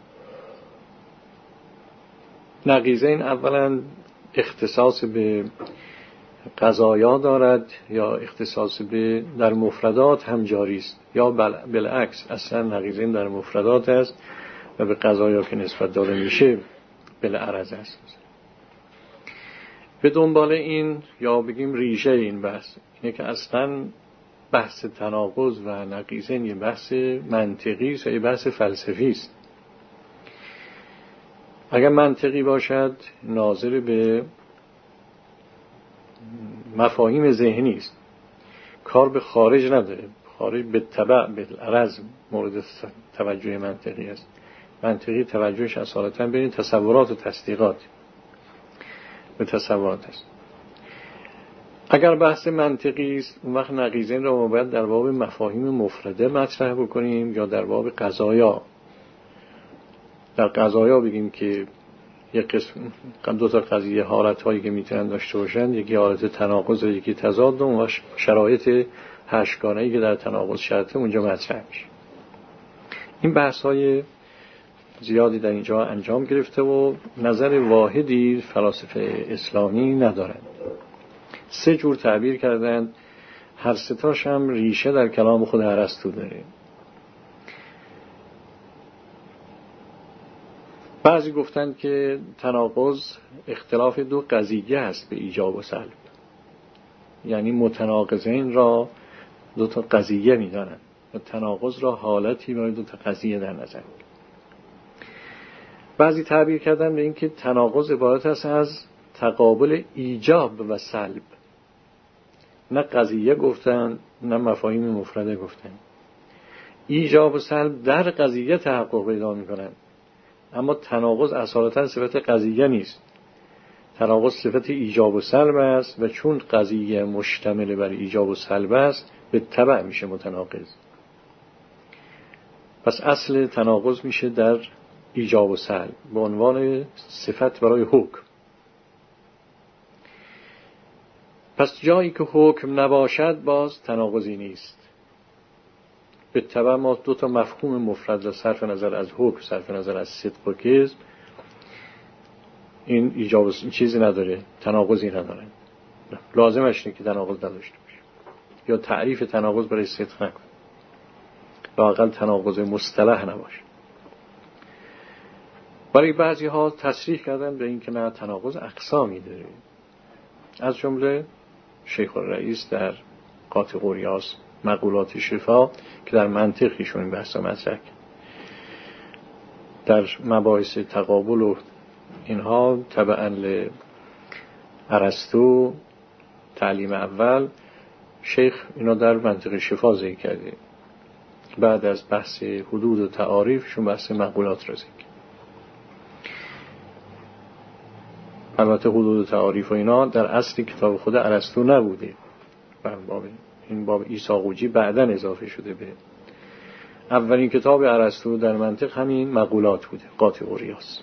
نقیضین اولا اختصاص به قضایا دارد یا اختصاص به در مفردات هم جاری است، یا بالعکس اصلا نقیضین در مفردات است و به قضایا که نسبت داده میشه بالعرض است. به دنبال این یا بگیم ریشه این بحث اینه که اصلا بحث تناقض و نقیضین یه بحث منطقی است، یه بحث فلسفی است. اگر منطقی باشد ناظر به مفاهیم ذهنی است، کار به خارج نداره، خارج به تبع به عرض مورد توجه منطقی است. منطقی توجهش اصالتا بین تصورات و تصدیقات به تصورات است. اگر بحث منطقی است اون وقت نقیضین را ما باید در باب مفاهیم مفرده مطرح بکنیم یا در باب قضایا. در قضایا بگیم که یک قسم دو تا قضیه حالت هایی که میتونن داشته باشند، یکی حالت تناقض و یکی تضاد و شرایط هشتگانه‌ای که در تناقض شرطه اونجا مطرح میشه. این بحث های زیادی در اینجا انجام گرفته و نظر واحدی فلاسفه اسلامی ندارند. سه جور تعبیر کردند، هر سه تاش هم ریشه در کلام خود ارسطو داره. بعضی گفتن که تناقض اختلاف دو قضیه است به ایجاب و سلب، یعنی متناقضین را دو تا قضیه می‌دانند و تناقض را حالتی برای دو تا قضیه در نظر. بعضی تعبیر کردن به این که تناقض عبارت است از تقابل ایجاب و سلب. نه قضیه گفتن نه مفاهیم مفرده گفتن. ایجاب و سلب در قضیه تحقق پیدا می‌کنند، اما تناقض اصالتا صفت قضیه نیست. تناقض صفت ایجاب و سلب است و چون قضیه مشتمل بر ایجاب و سلب است به تبع میشه متناقض. پس اصل تناقض میشه در ایجاب و سلب به عنوان صفت برای حکم. پس جایی که حکم نباشد باز تناقضی نیست. به تبع ما دو تا مفهوم مفرد و صرف نظر از حکم، صرف نظر از صدق و کذب، این ایجاب و چیزی نداره، تناقضی نداره. لازمش اینه که تناقض نداشته باشه یا تعریف تناقض برای صدق نکن، واقعا تناقض مصطلح نباشه. برای بعضی ها تصریح کردن به این که نه، تناقض اقسامی داره. از جمله شیخ الرئیس در قاطع قریاس مقولات شفا که در منطق ایشون این بحثا مطرح، در مباحث تقابل و اینها تبعاً لارسطو تعلیم اول، شیخ اینا در منطق شفا ذکر کرده. بعد از بحث حدود و تعاریفشون بحث مقولات را ذکر. البته حدود و تعاریف و اینا در اصل کتاب خود ارسطو نبوده، باب این باب عیساقوجی بعداً اضافه شده به اولین کتاب ارسطو در منطق همین مقولات بوده، قاطع قریاس.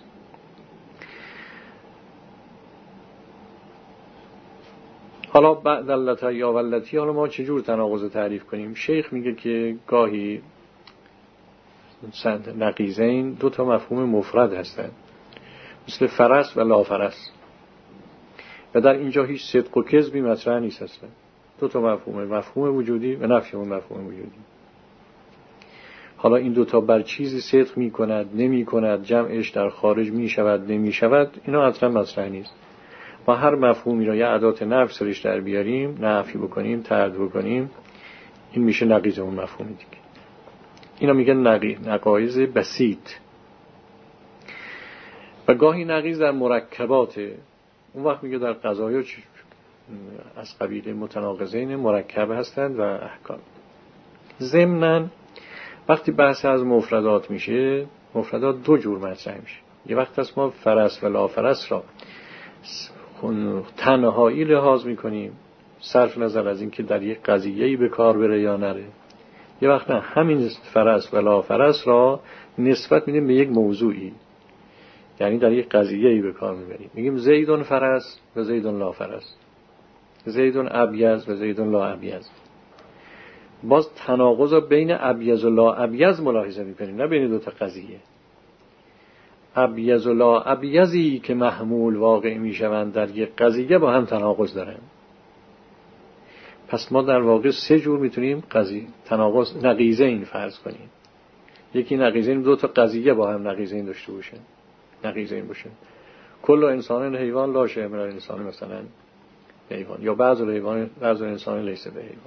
حالا بعد اللتی یا ولتی، حالا ما چجور تناقض تعریف کنیم؟ شیخ میگه که گاهی نقیضین دو تا مفهوم مفرد هستند، مثل فرس و لافرس، و در اینجا هیچ صدق و کذبی مطرح نیست اصلا. دو تا مفهوم، مفهوم وجودی و نفی اون مفهوم وجودی. حالا این دو تا بر چیزی صدق میکند نمی کند، جمعش در خارج میشود نمی شود، اینا اصلا مطرح نیست. ما هر مفهومی را یه ادات نفی سرش در بیاریم، نفی بکنیم، طرد بکنیم، این میشه نقیض اون مفهوم دیگه. اینا میگن نقیض، نقایض بسیط. و گاهی نقیض در مرکباته. اون وقت میگه در قضایا از قبیل متناقضین مرکب هستند و احکام. ضمناً وقتی بحث از مفردات میشه، مفردات دو جور مطرح میشه. یه وقت است ما فرس و لافرس را تنهایی لحاظ میکنیم، صرف نظر از این که در یک قضیه‌ای به کار بره یا نره. یه وقت نه، همین فرس و لافرس را نسبت میدیم به یک موضوعی، یعنی در یک قضیه‌ای به کار میبریم. میگیم زیدون فرس و زیدون لافرس، زیدون ابیض و زیدون لا ابیض. باز تناقض را بین ابیض و لا ابیض ملاحظه میکنیم، نه بین دو تا قضیه. ابیض و لا ابیضی که محمول واقع میشوند در یک قضیه با هم تناقض دارن. پس ما در واقع سه جور میتونیم قضیه تناقض نقیضین فرض کنیم. یکی نقیضین دو تا قضیه با هم نقیضین داشته باشن، نقیضین باشن. کل انسان حیوان لا شیء من الانسان مثلا حیوان، یا بعض الحیوان بعض الانسان لیس به حیوان.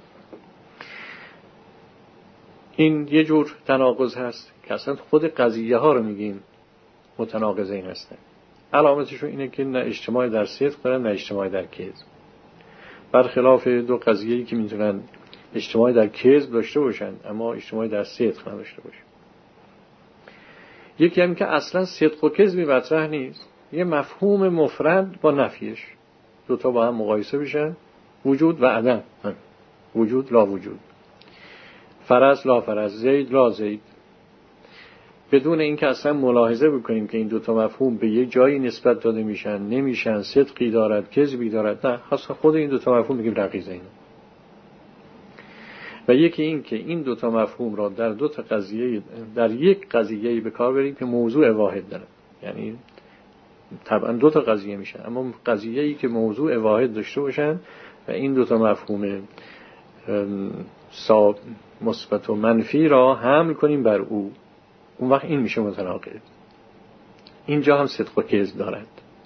این یه جور تناقض هست که اصلا خود قضیه ها رو میگیم متناقضین هستن. علامتشون اینه که نه اجتماع در صدق دارن نه اجتماع در کذب، برخلاف دو قضیه‌ای که میتونن اجتماع در کذب داشته باشن اما اجتماع در صدق نداشته باشن. یکی هم که اصلا صدق و کذبی مطرح نیست، یه مفهوم مفرد با نفیش، دو تا با هم مقایسه بشن، وجود و عدم، وجود لا وجود، فرس لا فرس، زید لا زید، بدون اینکه اصلا ملاحظه بکنیم که این دو تا مفهوم به یک جایی نسبت داده میشن، نمیشن، صدقی دارد کذبی دارد، نه، اصلا خود این دو تا مفهوم میگیم نقیضین. و یکی این که این دو تا مفهوم را در دو تا قضیه در یک قضیه‌ای به کار بریم که موضوع واحد داره، یعنی طبعا دو تا قضیه میشن اما قضیه‌ای که موضوع واحد داشته باشن و این دو تا مفهوم سا مثبت و منفی را حمل کنیم بر او، اون وقت این میشه متناقض. اینجا هم صدق و کذب دارند.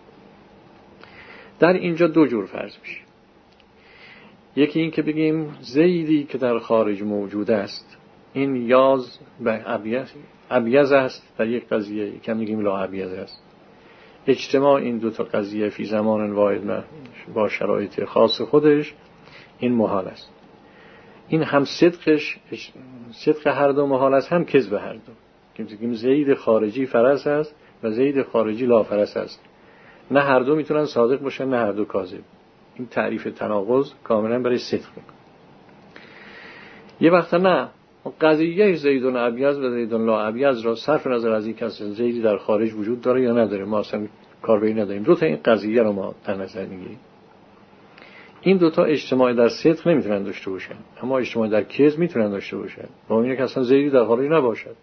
در اینجا دو جور فرض میشه. یکی این که بگیم زیدی که در خارج موجود است، این یاز به ابیض است در یک قضیه، یکم میگیم لا ابیض است. اجتماع این دو تا قضیه فی زمان واحد با شرایط خاص خودش این محال است. این هم صدقش صدق هر دو محال است، هم کذب هر دو. که میگیم زید خارجی فرس است و زید خارجی لا فرس است. نه هر دو میتونن صادق باشن، نه هر دو کاذب. این تعریف تناقض کاملا برای صدق میکنه. یه وقتا نه، قضیه زیدون ابیض و زیدون لا ابیض را صرف نظر از اینکه زیدی در خارج وجود داره یا نداره ما اصلا کار به این نداریم. دو تا این قضیه رو ما در نظر میگیریم. این دو تا اجتماع در صدق نمیتونن داشته باشن، اما اجتماع در کذب میتونن داشته باشن. با اینکه اصلا زیدی در خارج نباشد.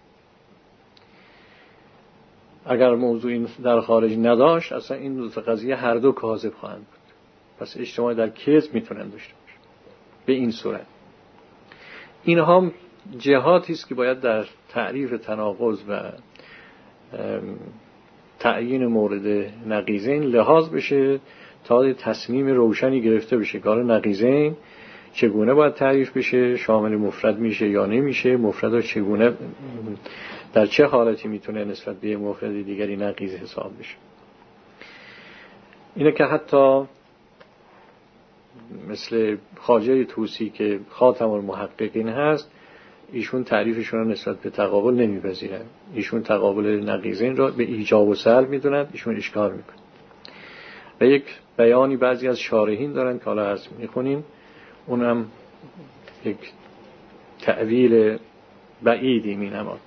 اگر موضوع این در خارج نداشت، اصلا این دو تا قضیه هر دو کاذب خواهند بود. پس اجتماع در کذب میتونن داشته باشن. به این صورت اینها جهاتی است که باید در تعریف تناقض و تعیین مورد نقیضین لحاظ بشه تا تصمیم روشنی گرفته بشه. کار نقیضین چگونه باید تعریف بشه، شامل مفرد میشه یا نمیشه، مفرد چگونه در چه حالتی میتونه نسبت به مفرد دیگری نقیض حساب بشه. اینه که حتی مثل خواجه طوسی که خاتم المحققین هست، ایشون تعریفشون رو نسبت به تقابل نمیپذیرن. ایشون تقابل نقیضین را به ایجاب و سلب میدونن، ایشون اشکال میکنن. و یک بیانی بعضی از شارحین دارن که حالا از میخونیم، اونم یک تأویل بعیدی مینماد.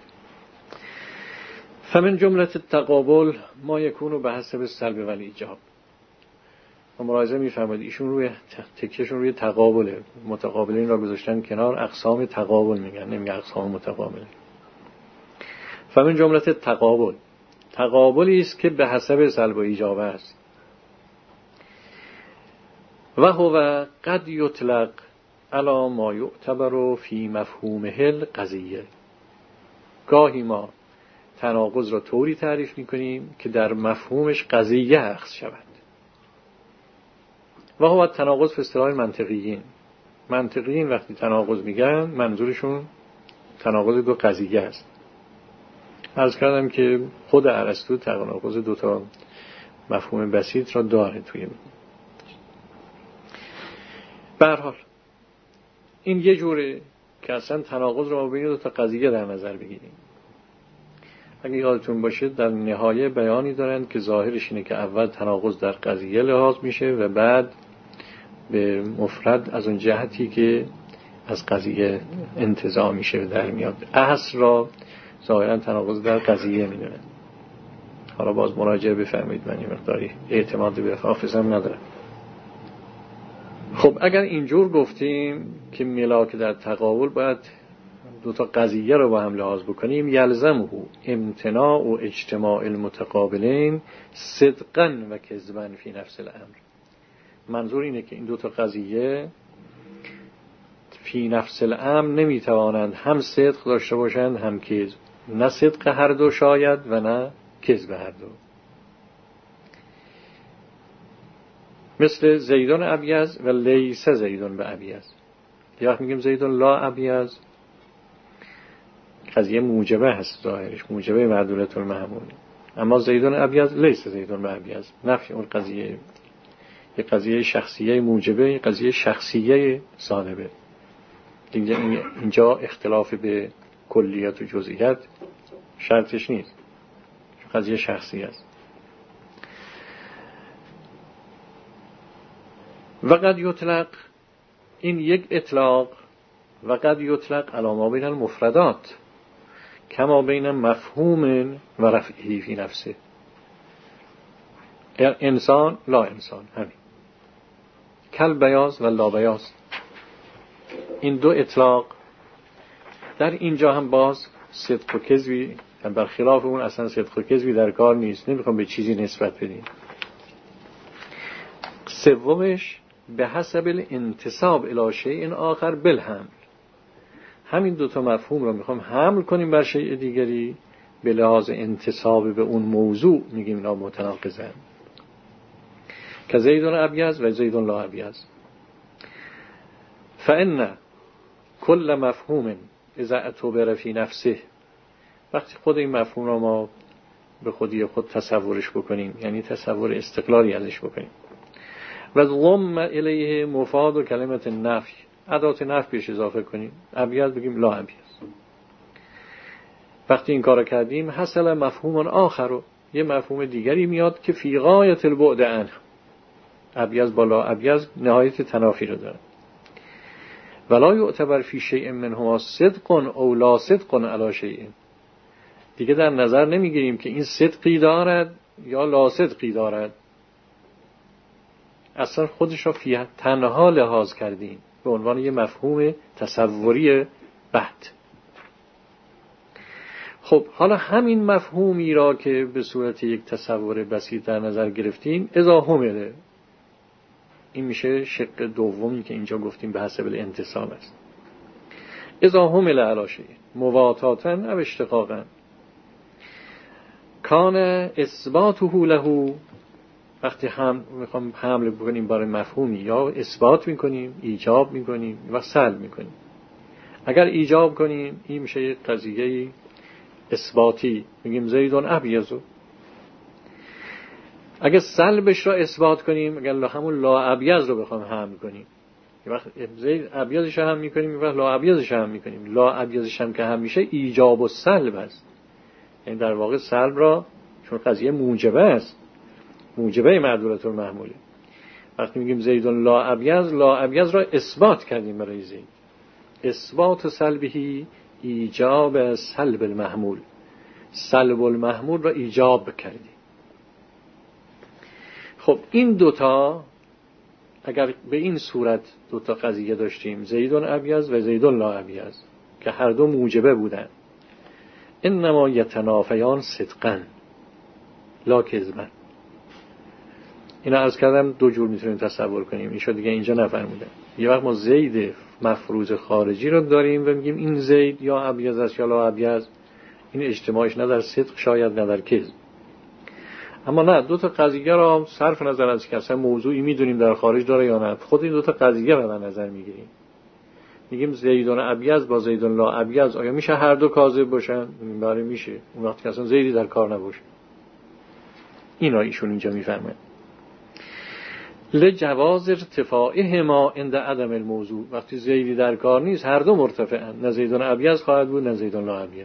فمن جمله التقابل ما یکونو به حسب السلب و الایجاب. ملاحظه می‌فرمایید ایشون روی تکیهشون روی تقابله، متقابلین را گذاشتن کنار، اقسام تقابل میگن، نمیگن اقسام متقابل. فمن جمله تقابل، تقابلی است که به حسب سلب و ایجاب است. و هو قد یطلق علی ما یعتبر فی مفهومه القضیه. گاهی ما تناقض را طوری تعریف می‌کنیم که در مفهومش قضیه اخذ شود. و هو تناقض فی اصطلاح منطقیین. منطقیین وقتی تناقض میگن منظورشون تناقض دو قضیه است. عرض کردم که خود ارسطو تناقض دو تا مفهوم بسیط را داره توی. به هر حال این یه جوره که اصلا تناقض رو ما بین دو تا قضیه در نظر بگیریم. اگه یادتون باشه در نهایه بیانی دارن که ظاهرش اینه که اول تناقض در قضیه لحاظ میشه و بعد به مفرد از اون جهتی که از قضیه انتزاع میشه در میاد. اصل را ظاهرا تناقض در قضیه میدونن. حالا باز مراجعه بفرمایید، من یه مقداری اعتماد به حافظم ندارم. خب اگر اینجور گفتیم که ملاک در تقابل باید دو تا قضیه رو با هم لحاظ بکنیم، یلزمه امتناع و اجتماع المتقابلین صدقاً و کذباً فی نفس الامر. منظور اینه که این دو تا قضیه فی نفس الامر نمیتوانند هم صدق داشته باشند هم کذب. نه صدق هر دو شاید و نه کذب هر دو. مثل زیدون ابیض و لیس زیدون به ابیض. یا وقت میگیم زیدون لا ابیض، قضیه موجبه هست، ظاهرش موجبه معدولت المحمول. اما زیدون ابیض لیس زیدون به ابیض، نفی اون قضیه. یک قضیه شخصیه موجبه، یک قضیه شخصیه سالبه. اینجا اختلاف به کلیت و جزئیات شرطش نیست، قضیه شخصی است. و قد یطلق، این یک اطلاق، و قد یطلق علی ما بین المفردات کما بین مفهوم و رفعی فی نفسه. انسان لا انسان، همین کل بیاض و لا بیاض. این دو اطلاق در اینجا هم باز صدق و کذبی، برخلاف اون اصلا صدق و کذبی در کار نیست، نمیخوام به چیزی نسبت بدیم. سومش به حسب الانتساب الی شیء آخر بالحمل. همین دو تا مفهوم رو میخوام حمل کنیم بر شیء دیگری به لحاظ انتساب به اون موضوع میگیم اینا متناقضن. که زیدون ابیض و زیدون لا ابیض. فإن کل مفهوم اذا اعتبر فی نفسه، وقتی خود این مفهوم را ما به خودی خود تصورش بکنیم، یعنی تصور استقلالی ازش بکنیم، و ضم الیه مفاد و کلمت نفی، ادات نفی بهش اضافه کنیم، ابیض بگیم لا ابیض. وقتی این کارو کردیم حصل مفهوم آخر، یه مفهوم دیگری میاد که فی غایت البعد عنه، ابیض با لا ابیض نهایت تنافی رو داره. ولا یعتبر فی شیء منهما صدق او لا صدق علی شیء، دیگه در نظر نمیگیریم که این صدقی دارد یا لا صدقی دارد، اصلا خودش را فی تنها لحاظ کردیم به عنوان یه مفهوم تصوری بحت. خب حالا همین مفهومی را که به صورت یک تصور بسیط در نظر گرفتیم اذا همله، این میشه شق دومی که اینجا گفتیم به حسب الانتصاب است. اذا همله علی شیء مواتاتا او اشتقاقا کان اثباته له، وقتی هم میخوام حمل بکنیم برای مفهومی، یا اثبات میکنیم، ایجاب میکنیم و سلب میکنیم. اگر ایجاب کنیم این میشه یک قضیه اثباتی، میگیم زیدون ابیض. اگر سلبش را اثبات کنیم، اگر همون لا ابیض رو بخوام حمل کنیم، یه وقت زید ابیضش هم میکنیم، یه وقت لا ابیضش هم میکنیم. لا ابیضش هم که هم میشه ایجاب و سلب است، یعنی در واقع سلب را، چون قضیه موجبه است، موجبه معدولة المحموله، وقتی میگیم زیدون لا ابیض، لا ابیض را اثبات کردیم برای زید، اثبات سلبهی ایجاب سلب المحمول، سلب المحمول را ایجاب کردیم. خب این دوتا اگر به این صورت دوتا قضیه داشتیم، زیدون ابیض و زیدون لا ابیض، که هر دو موجبه بودن، انما یتنافیان صدقا لا کذبا. اینا عرض کردم دو جور میتونیم تصور کنیم، اینشو دیگه اینجا نفرمودم. یه وقت ما زید مفروض خارجی رو داریم و میگیم این زید یا ابیض است یا لا ابیض، این اجتماعش نه در صدق شاید نه در کذب. اما نه، دو تا قضیه را صرف نظر از که اصلا موضوعی میدونیم در خارج داره یا نه، خود این دو تا قضیه را در نظر میگیریم، میگیم زیدون ابیض با زیدون لا ابیض، آیا میشه هر دو کاذب باشن؟ بله میشه، اون وقت که اصلا زیدی در کار نباشه. اینا ایشون اینجا میفرمایند لجواز ارتفاعهما عند عدم الموضوع، وقتی زیدی در کار نیست هر دو مرتفعن، نه زیدون ابیض خواهد بود نه زیدون لا ابیض.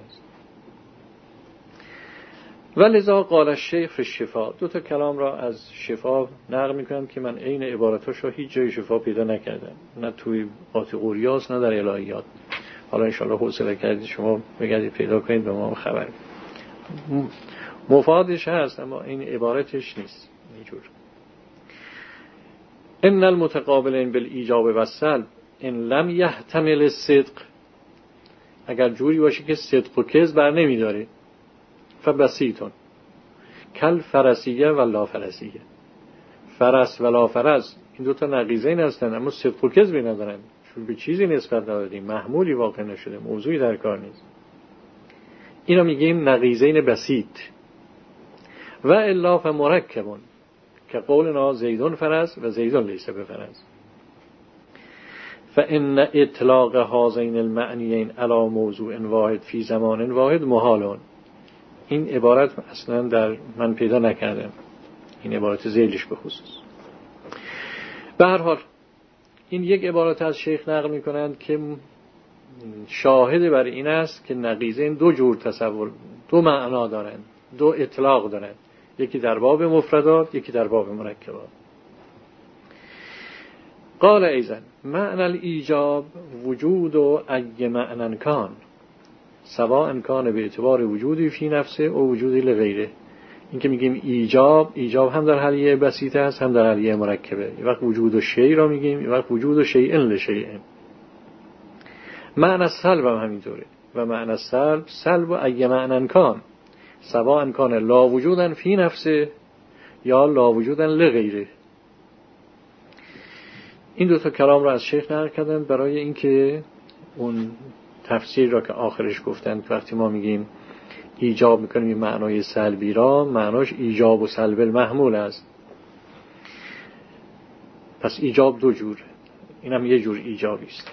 ولذا قال الشیخ فی الشفا، دو تا کلام را از شفا نقل میکنم که من عین عبارتاش رو هیچ جای شفا پیدا نکردم، نه توی قاطع قوریاس نه در الهیات. حالا انشاءالله حوصله کردید شما بگردید پیدا کنید به ما خبر. مفادش هست اما این عبارتش نیست اینجور. ان المتقابلین بالایجاب و السلب ان لم یحتمل الصدق، اگر جوری باشه که صدق و کذب بر نمیداره، فبسیطون کل فرسیه و لا فرسیه، فرس و لا فرس این دوتا نقیضین هستن اما صدق و کذبی ندارن، چون به چیزی نسبت ندادیم، محمولی واقع نشده، موضوعی در کار نیست. اینا میگیم نقیضین بسیط. و الا فمرکبون که قولنا زیدون فرس و زیدون لیس بفرس. فان اطلاق هذین المعنیین علی موضوع واحد فی زمان واحد محالون. این عبارت اصلا در من پیدا نکردم، این عبارت ذیلش به خصوص. به هر حال این یک عبارت از شیخ نقل میکنند که شاهد بر این است که نقیضین دو جور تصور، دو معنا دارند، دو اطلاق دارند، یکی در باب مفردات یکی در باب مرکبات. قال ایضا معنی الایجاب وجود و ای معنی کان سواء کان به اعتبار وجودی فی نفسه و وجودی لغیره. این که میگیم ایجاب، ایجاب هم در حلیه بسیطه است هم در حلیه مرکبه. یه وقت وجود و شیء را میگیم، یه وقت وجود و شیء لشیء. معنی سلب هم همینطوره و معنی سلب سلب و ای معنی کان سواء کان لا وجودن فی نفسه یا لا وجودن لغیره. این دو تا کلام را از شیخ نقل کردن برای اینکه اون تفسیر را که آخرش گفتن وقتی ما میگیم ایجاب میکنیم این معنای سلبی را، معناش ایجاب و سلب المحمول است. پس ایجاب دو جور، اینم یه جور ایجابی است.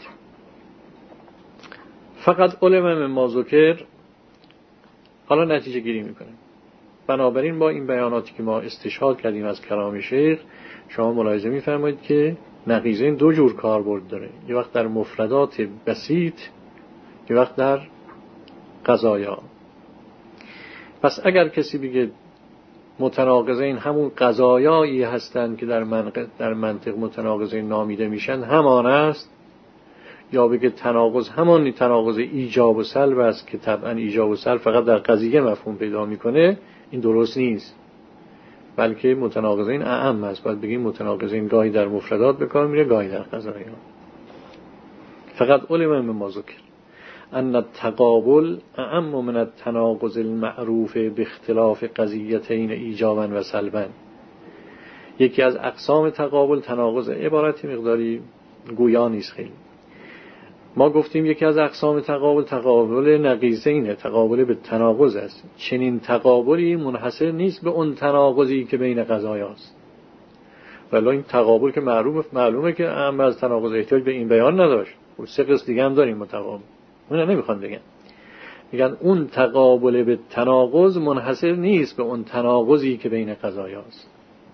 فقط علم مما ذکر. حالا نتیجه گیری میکنیم. بنابراین با این بیاناتی که ما استشهاد کردیم از کلام شیخ، شما ملاحظه میفرمایید که نقیضه این دو جور کاربرد داره، یه وقت در مفردات بسیط، یه وقت در قضایا. پس اگر کسی بگه متناقضین همون قضایایی هستند که در منطق در منطق متناقضین نامیده میشن همان است، یا بگه تناقض همان تناقض ایجاب و سلب است که طبعا ایجاب و سلب فقط در قضیه مفهوم پیدا میکنه، این درست نیست. بلکه متناقضین اعم است، باید بگیم متناقضین گاهی در مفردات به کار میره، گاهی در قضایا. فقط علم مما ذکر ان التقابل اعم من التناقض المعروف باختلاف قضیتین ایجابا و سلبا. یکی از اقسام تقابل تناقض، عبارتی مقداری گویا نیست خیلی. ما گفتیم یکی از اقسام تقابل تقابل نقیضینه، تقابل به تناقض است. چنین تقابلی منحصر نیست به اون تناقضی که بین قضایاست. ولی این تقابل که معلومه معلومه که اهم از تناقض احتیاج به این بیان نداشت. و سه قسم دیگه هم داریم متقابل. اونا نمیخوان بگن. میگن اون تقابل به تناقض منحصر نیست به اون تناقضی که بین قضایاست.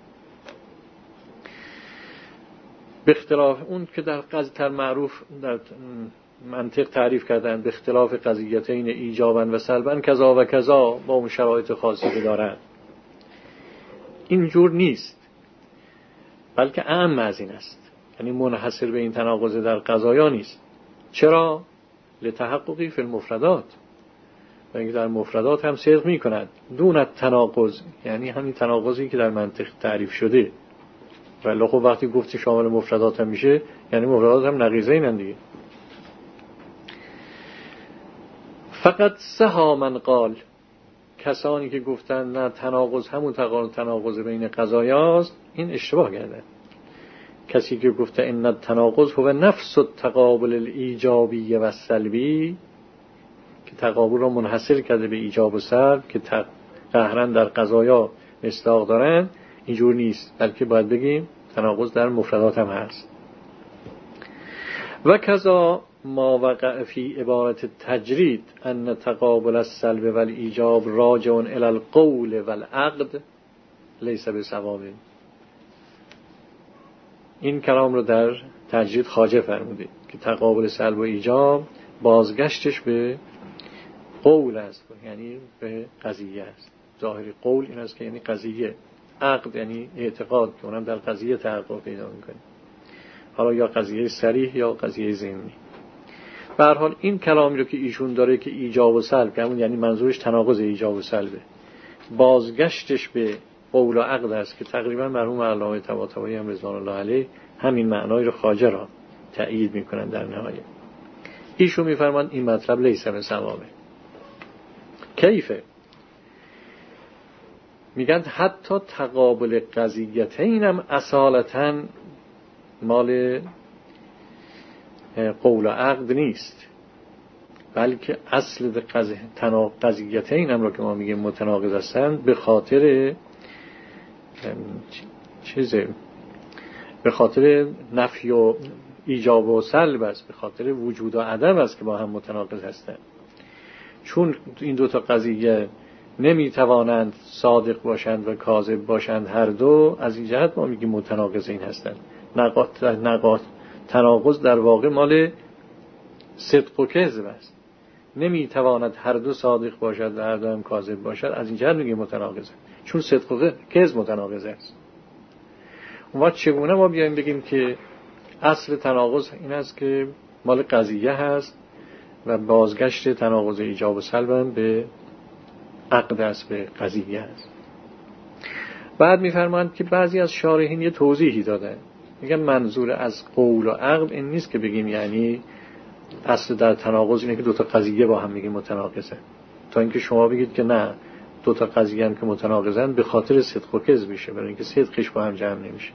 به اختلاف اون که در قضیه معروف در منطق تعریف کردن، به اختلاف قضیتین ایجابا و سلبا کذا و کذا، با اون شرایط خاصی که دارن. اینجور نیست، بلکه اعم از این است، یعنی منحصر به این تناقض در قضایا نیست. چرا؟ لتحققی فی المفردات، و اینکه در مفردات هم صدق می کند. دون تناقض، یعنی همین تناقضی که در منطق تعریف شده. ولی خب وقتی گفتی شامل مفردات هم میشه، یعنی مفردات هم نقیضه اینن دیگه. فقط سها من قال، کسانی که گفتن نه تناقض همون تناقض بین قضایاست، این اشتباه کردن. کسی که گفته ان التناقض هو نفس التقابل الایجابی و السلبی، که تقابل را منحصر کرده به ایجاب و سلب که قهرا در قضایا مصداق دارن، اینجور نیست، بلکه باید بگیم تناقض در مفردات هم هست. و کذا ما وقع فی عبارت تجرید ان تقابل السلب والایجاب راجع الی القول والعقد لیس بصواب. این کلام رو در تجرید خواجه فرموده که تقابل سلب و ایجاب بازگشتش به قول است، یعنی به قضیه است. ظاهری قول این است که یعنی قضیه، عقد یعنی اعتقاد که اونم در قضیه تحقق پیدا میکنه، حالا یا قضیه صریح یا قضیه ضمنی. به هر حال این کلامی رو که ایشون داره که ایجاب و سلب، همون یعنی منظورش تناقض ایجاب و سلبه، بازگشتش به قول و عقد است که تقریبا مرحوم علامه طباطبایی هم رضوان الله علیه همین معنای رو خواجه را تأیید میکنن. در نهایت ایشون میفرمان این مطلب لیس بصواب. کیفه؟ میگن حتی تقابل قضیتین هم اصالتاً مال قول و عقد نیست، بلکه اصل قضیتین هم را که ما میگیم متناقض هستند به خاطر چیزه، به خاطر نفی و ایجاب و سلب است، به خاطر وجود و عدم است که با هم متناقض هستند. چون این دو تا قضیه نمیتوانند صادق باشند و کاذب باشند هر دو، از این جهت ما میگیم متناقضین هستند. نقاط نقاط تناقض در واقع مال صدق و کذب است. نمیتواند هر دو صادق باشد و هر دو هم کاذب باشد، از این جهت میگیم متناقضه، چون صدق و کذب متناقض است. اون وقت چگونه ما بیایم بگیم که اصل تناقض این است که مال قضیه هست و بازگشت تناقض ایجاب و سلب هم به عقد است، به قضیه است. بعد میفرمایند که بعضی از شارحین یه توضیحی دادن، میگن منظور از قول و عقد این نیست که بگیم یعنی اصل در تناقض اینه که دو تا قضیه با هم میگیم متناقضه، تا اینکه شما بگید که نه دو تا قضیه هم که متناقضن به خاطر صدق و کذب میشه، برای اینکه صدقش با هم جمع نمیشه.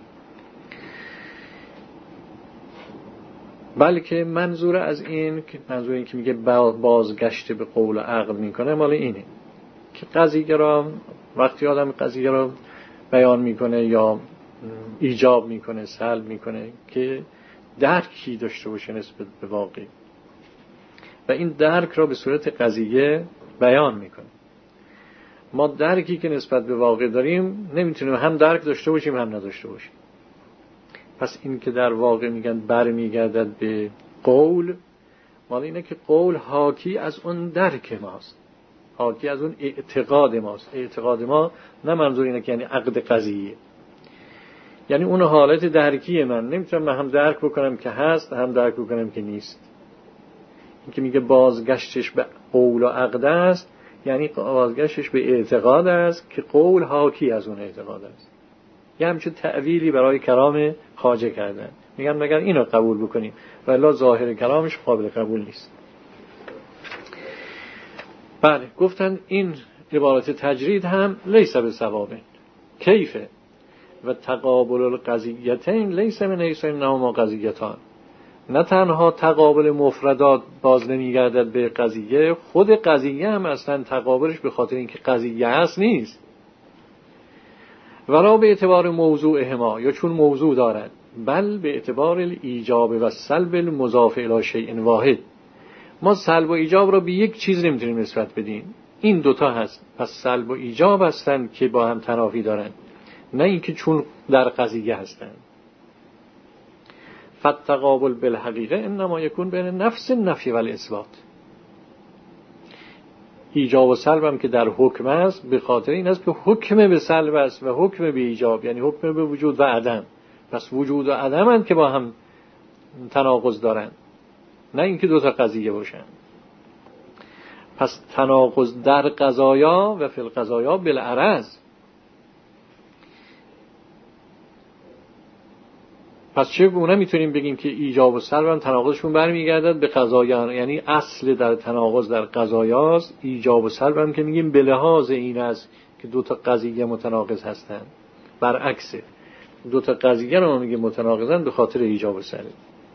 بلکه منظور از این که منظور این که میگه بازگشت به قول و عقد میکنه مال اینه که قضیه را وقتی آدم قضیه را بیان میکنه یا ایجاب میکنه، سلب میکنه، که درکی داشته باشه نسبت به واقع و این درک را به صورت قضیه بیان میکنه. ما درکی که نسبت به واقع داریم نمیتونیم هم درک داشته باشیم هم نداشته باشیم. پس این که در واقع میگن برمیگردد به قول، مال اینه که قول حاکی از اون درک ماست، حاکی از اون اعتقاد ماست. اعتقاد ما نه منظور اینه که یعنی عقد قضیه، یعنی اون حالت درکی من نمیتونم من هم درک بکنم که هست هم درک بکنم که نیست. این که میگه بازگشتش به قول و عقد است، یعنی بازگشتش به اعتقاد است که قول حاکی از اون اعتقاد است. یه همچون تأویلی برای کلام خواجه کردن، میگن مگر اینو قبول بکنیم، ولی ظاهر کلامش قابل قبول نیست. بله، گفتن این عبارت تجرید هم لیس به ثوابه کیفه و تقابل القضیتین لیس من حیث انهما قضیتان. نه تنها تقابل مفردات باز نمیگردد به قضیه، خود قضیه هم اصلا تقابلش به خاطر اینکه قضیه هست نیست. ولا به اعتبار موضوعهما، یا چون موضوع دارد، بل به اعتبار ایجاب و سلب المضاف الی شیء واحد. ما سلب و ایجاب را به یک چیز نمیتونیم نسبت بدیم، این دوتا هست. پس سلب و ایجاب هستن که با هم تنافی دارن، نه اینکه چون در قضیه هستن. فالتقابل بالحقیقه انما یکون بین نفس النفی و الاثبات. ایجاب و سلب هم که در حکم است، به خاطر این است که حکم به سلب است و حکم به ایجاب، یعنی حکم به وجود و عدم. پس وجود و عدم هم که با هم تناقض دارن، نه اینکه دو تا قضیه باشن. پس تناقض در قضایا و فی القضایا بالعرض. پس چگونه میتونیم بگیم که ایجاب و سلب هم تناقضشون برمیگردد به قضایا، یعنی اصل در تناقض در قضایاست. ایجاب و سلب هم که میگیم به لحاظ این است که دو تا قضیه متناقض هستند. برعکس، دو تا قضیه رو ما میگیم متناقضن به خاطر ایجاب و سلب.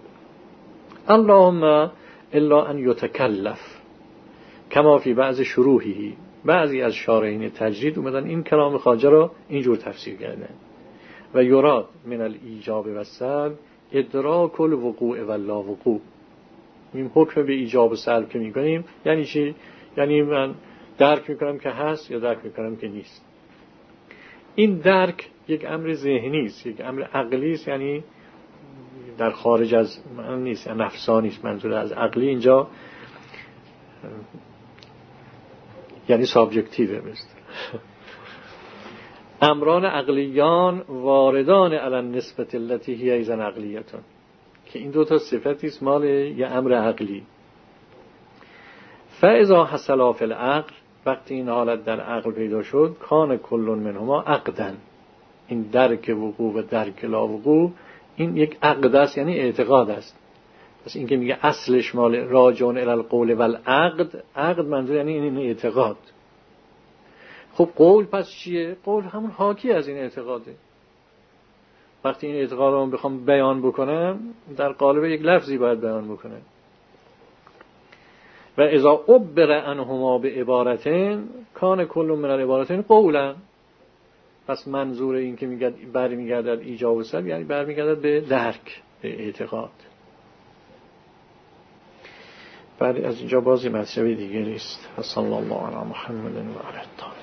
اللهم الا ان یتکلف کما فی بعض شروحه. بعضی از شارحین تجرید اومدن این کلام خواجه را اینجور تفسیر کردن: و یراد من الایجاب و السلب ادراک الوقوع و لا وقوع. این حکم به ایجاب و سلب که میکنیم یعنی چی؟ یعنی من درک میکنم که هست یا درک میکنم که نیست. این درک یک امر ذهنی است، یک امر عقلی است، یعنی در خارج از من نیست، یعنی نفسانی است. منظور از عقلی اینجا یعنی سابجکتیوه. است امران عقلیان واردان علی النسبت التي هی ایضا عقلیتون، که این دو تا صفتی است مال یه امر عقلی. فاذا حصل فی العقل، وقتی این حالت در عقل پیدا شد، کان کل منهما عقدن. این درک وقوع و درک لا وقوع این یک عقد است، یعنی اعتقاد است. پس این که میگه اصلش مال راجعون الی القول و العقد، عقد منظور یعنی این اعتقاد. خب قول پس چیه؟ قول همون حاکی از این اعتقاده. وقتی این اعتقاد رو بخوام بیان بکنم در قالب یک لفظی باید بیان بکنم. و اذا عبر عنهما به عبارتین کان کل من العبارتین قولا. پس منظور این که میگه برمیگردد ایجاب و سلب یعنی برمیگردد به درک، به اعتقاد. بعد از اینجا بازی مطلب دیگری است. صلی الله علی محمد و علی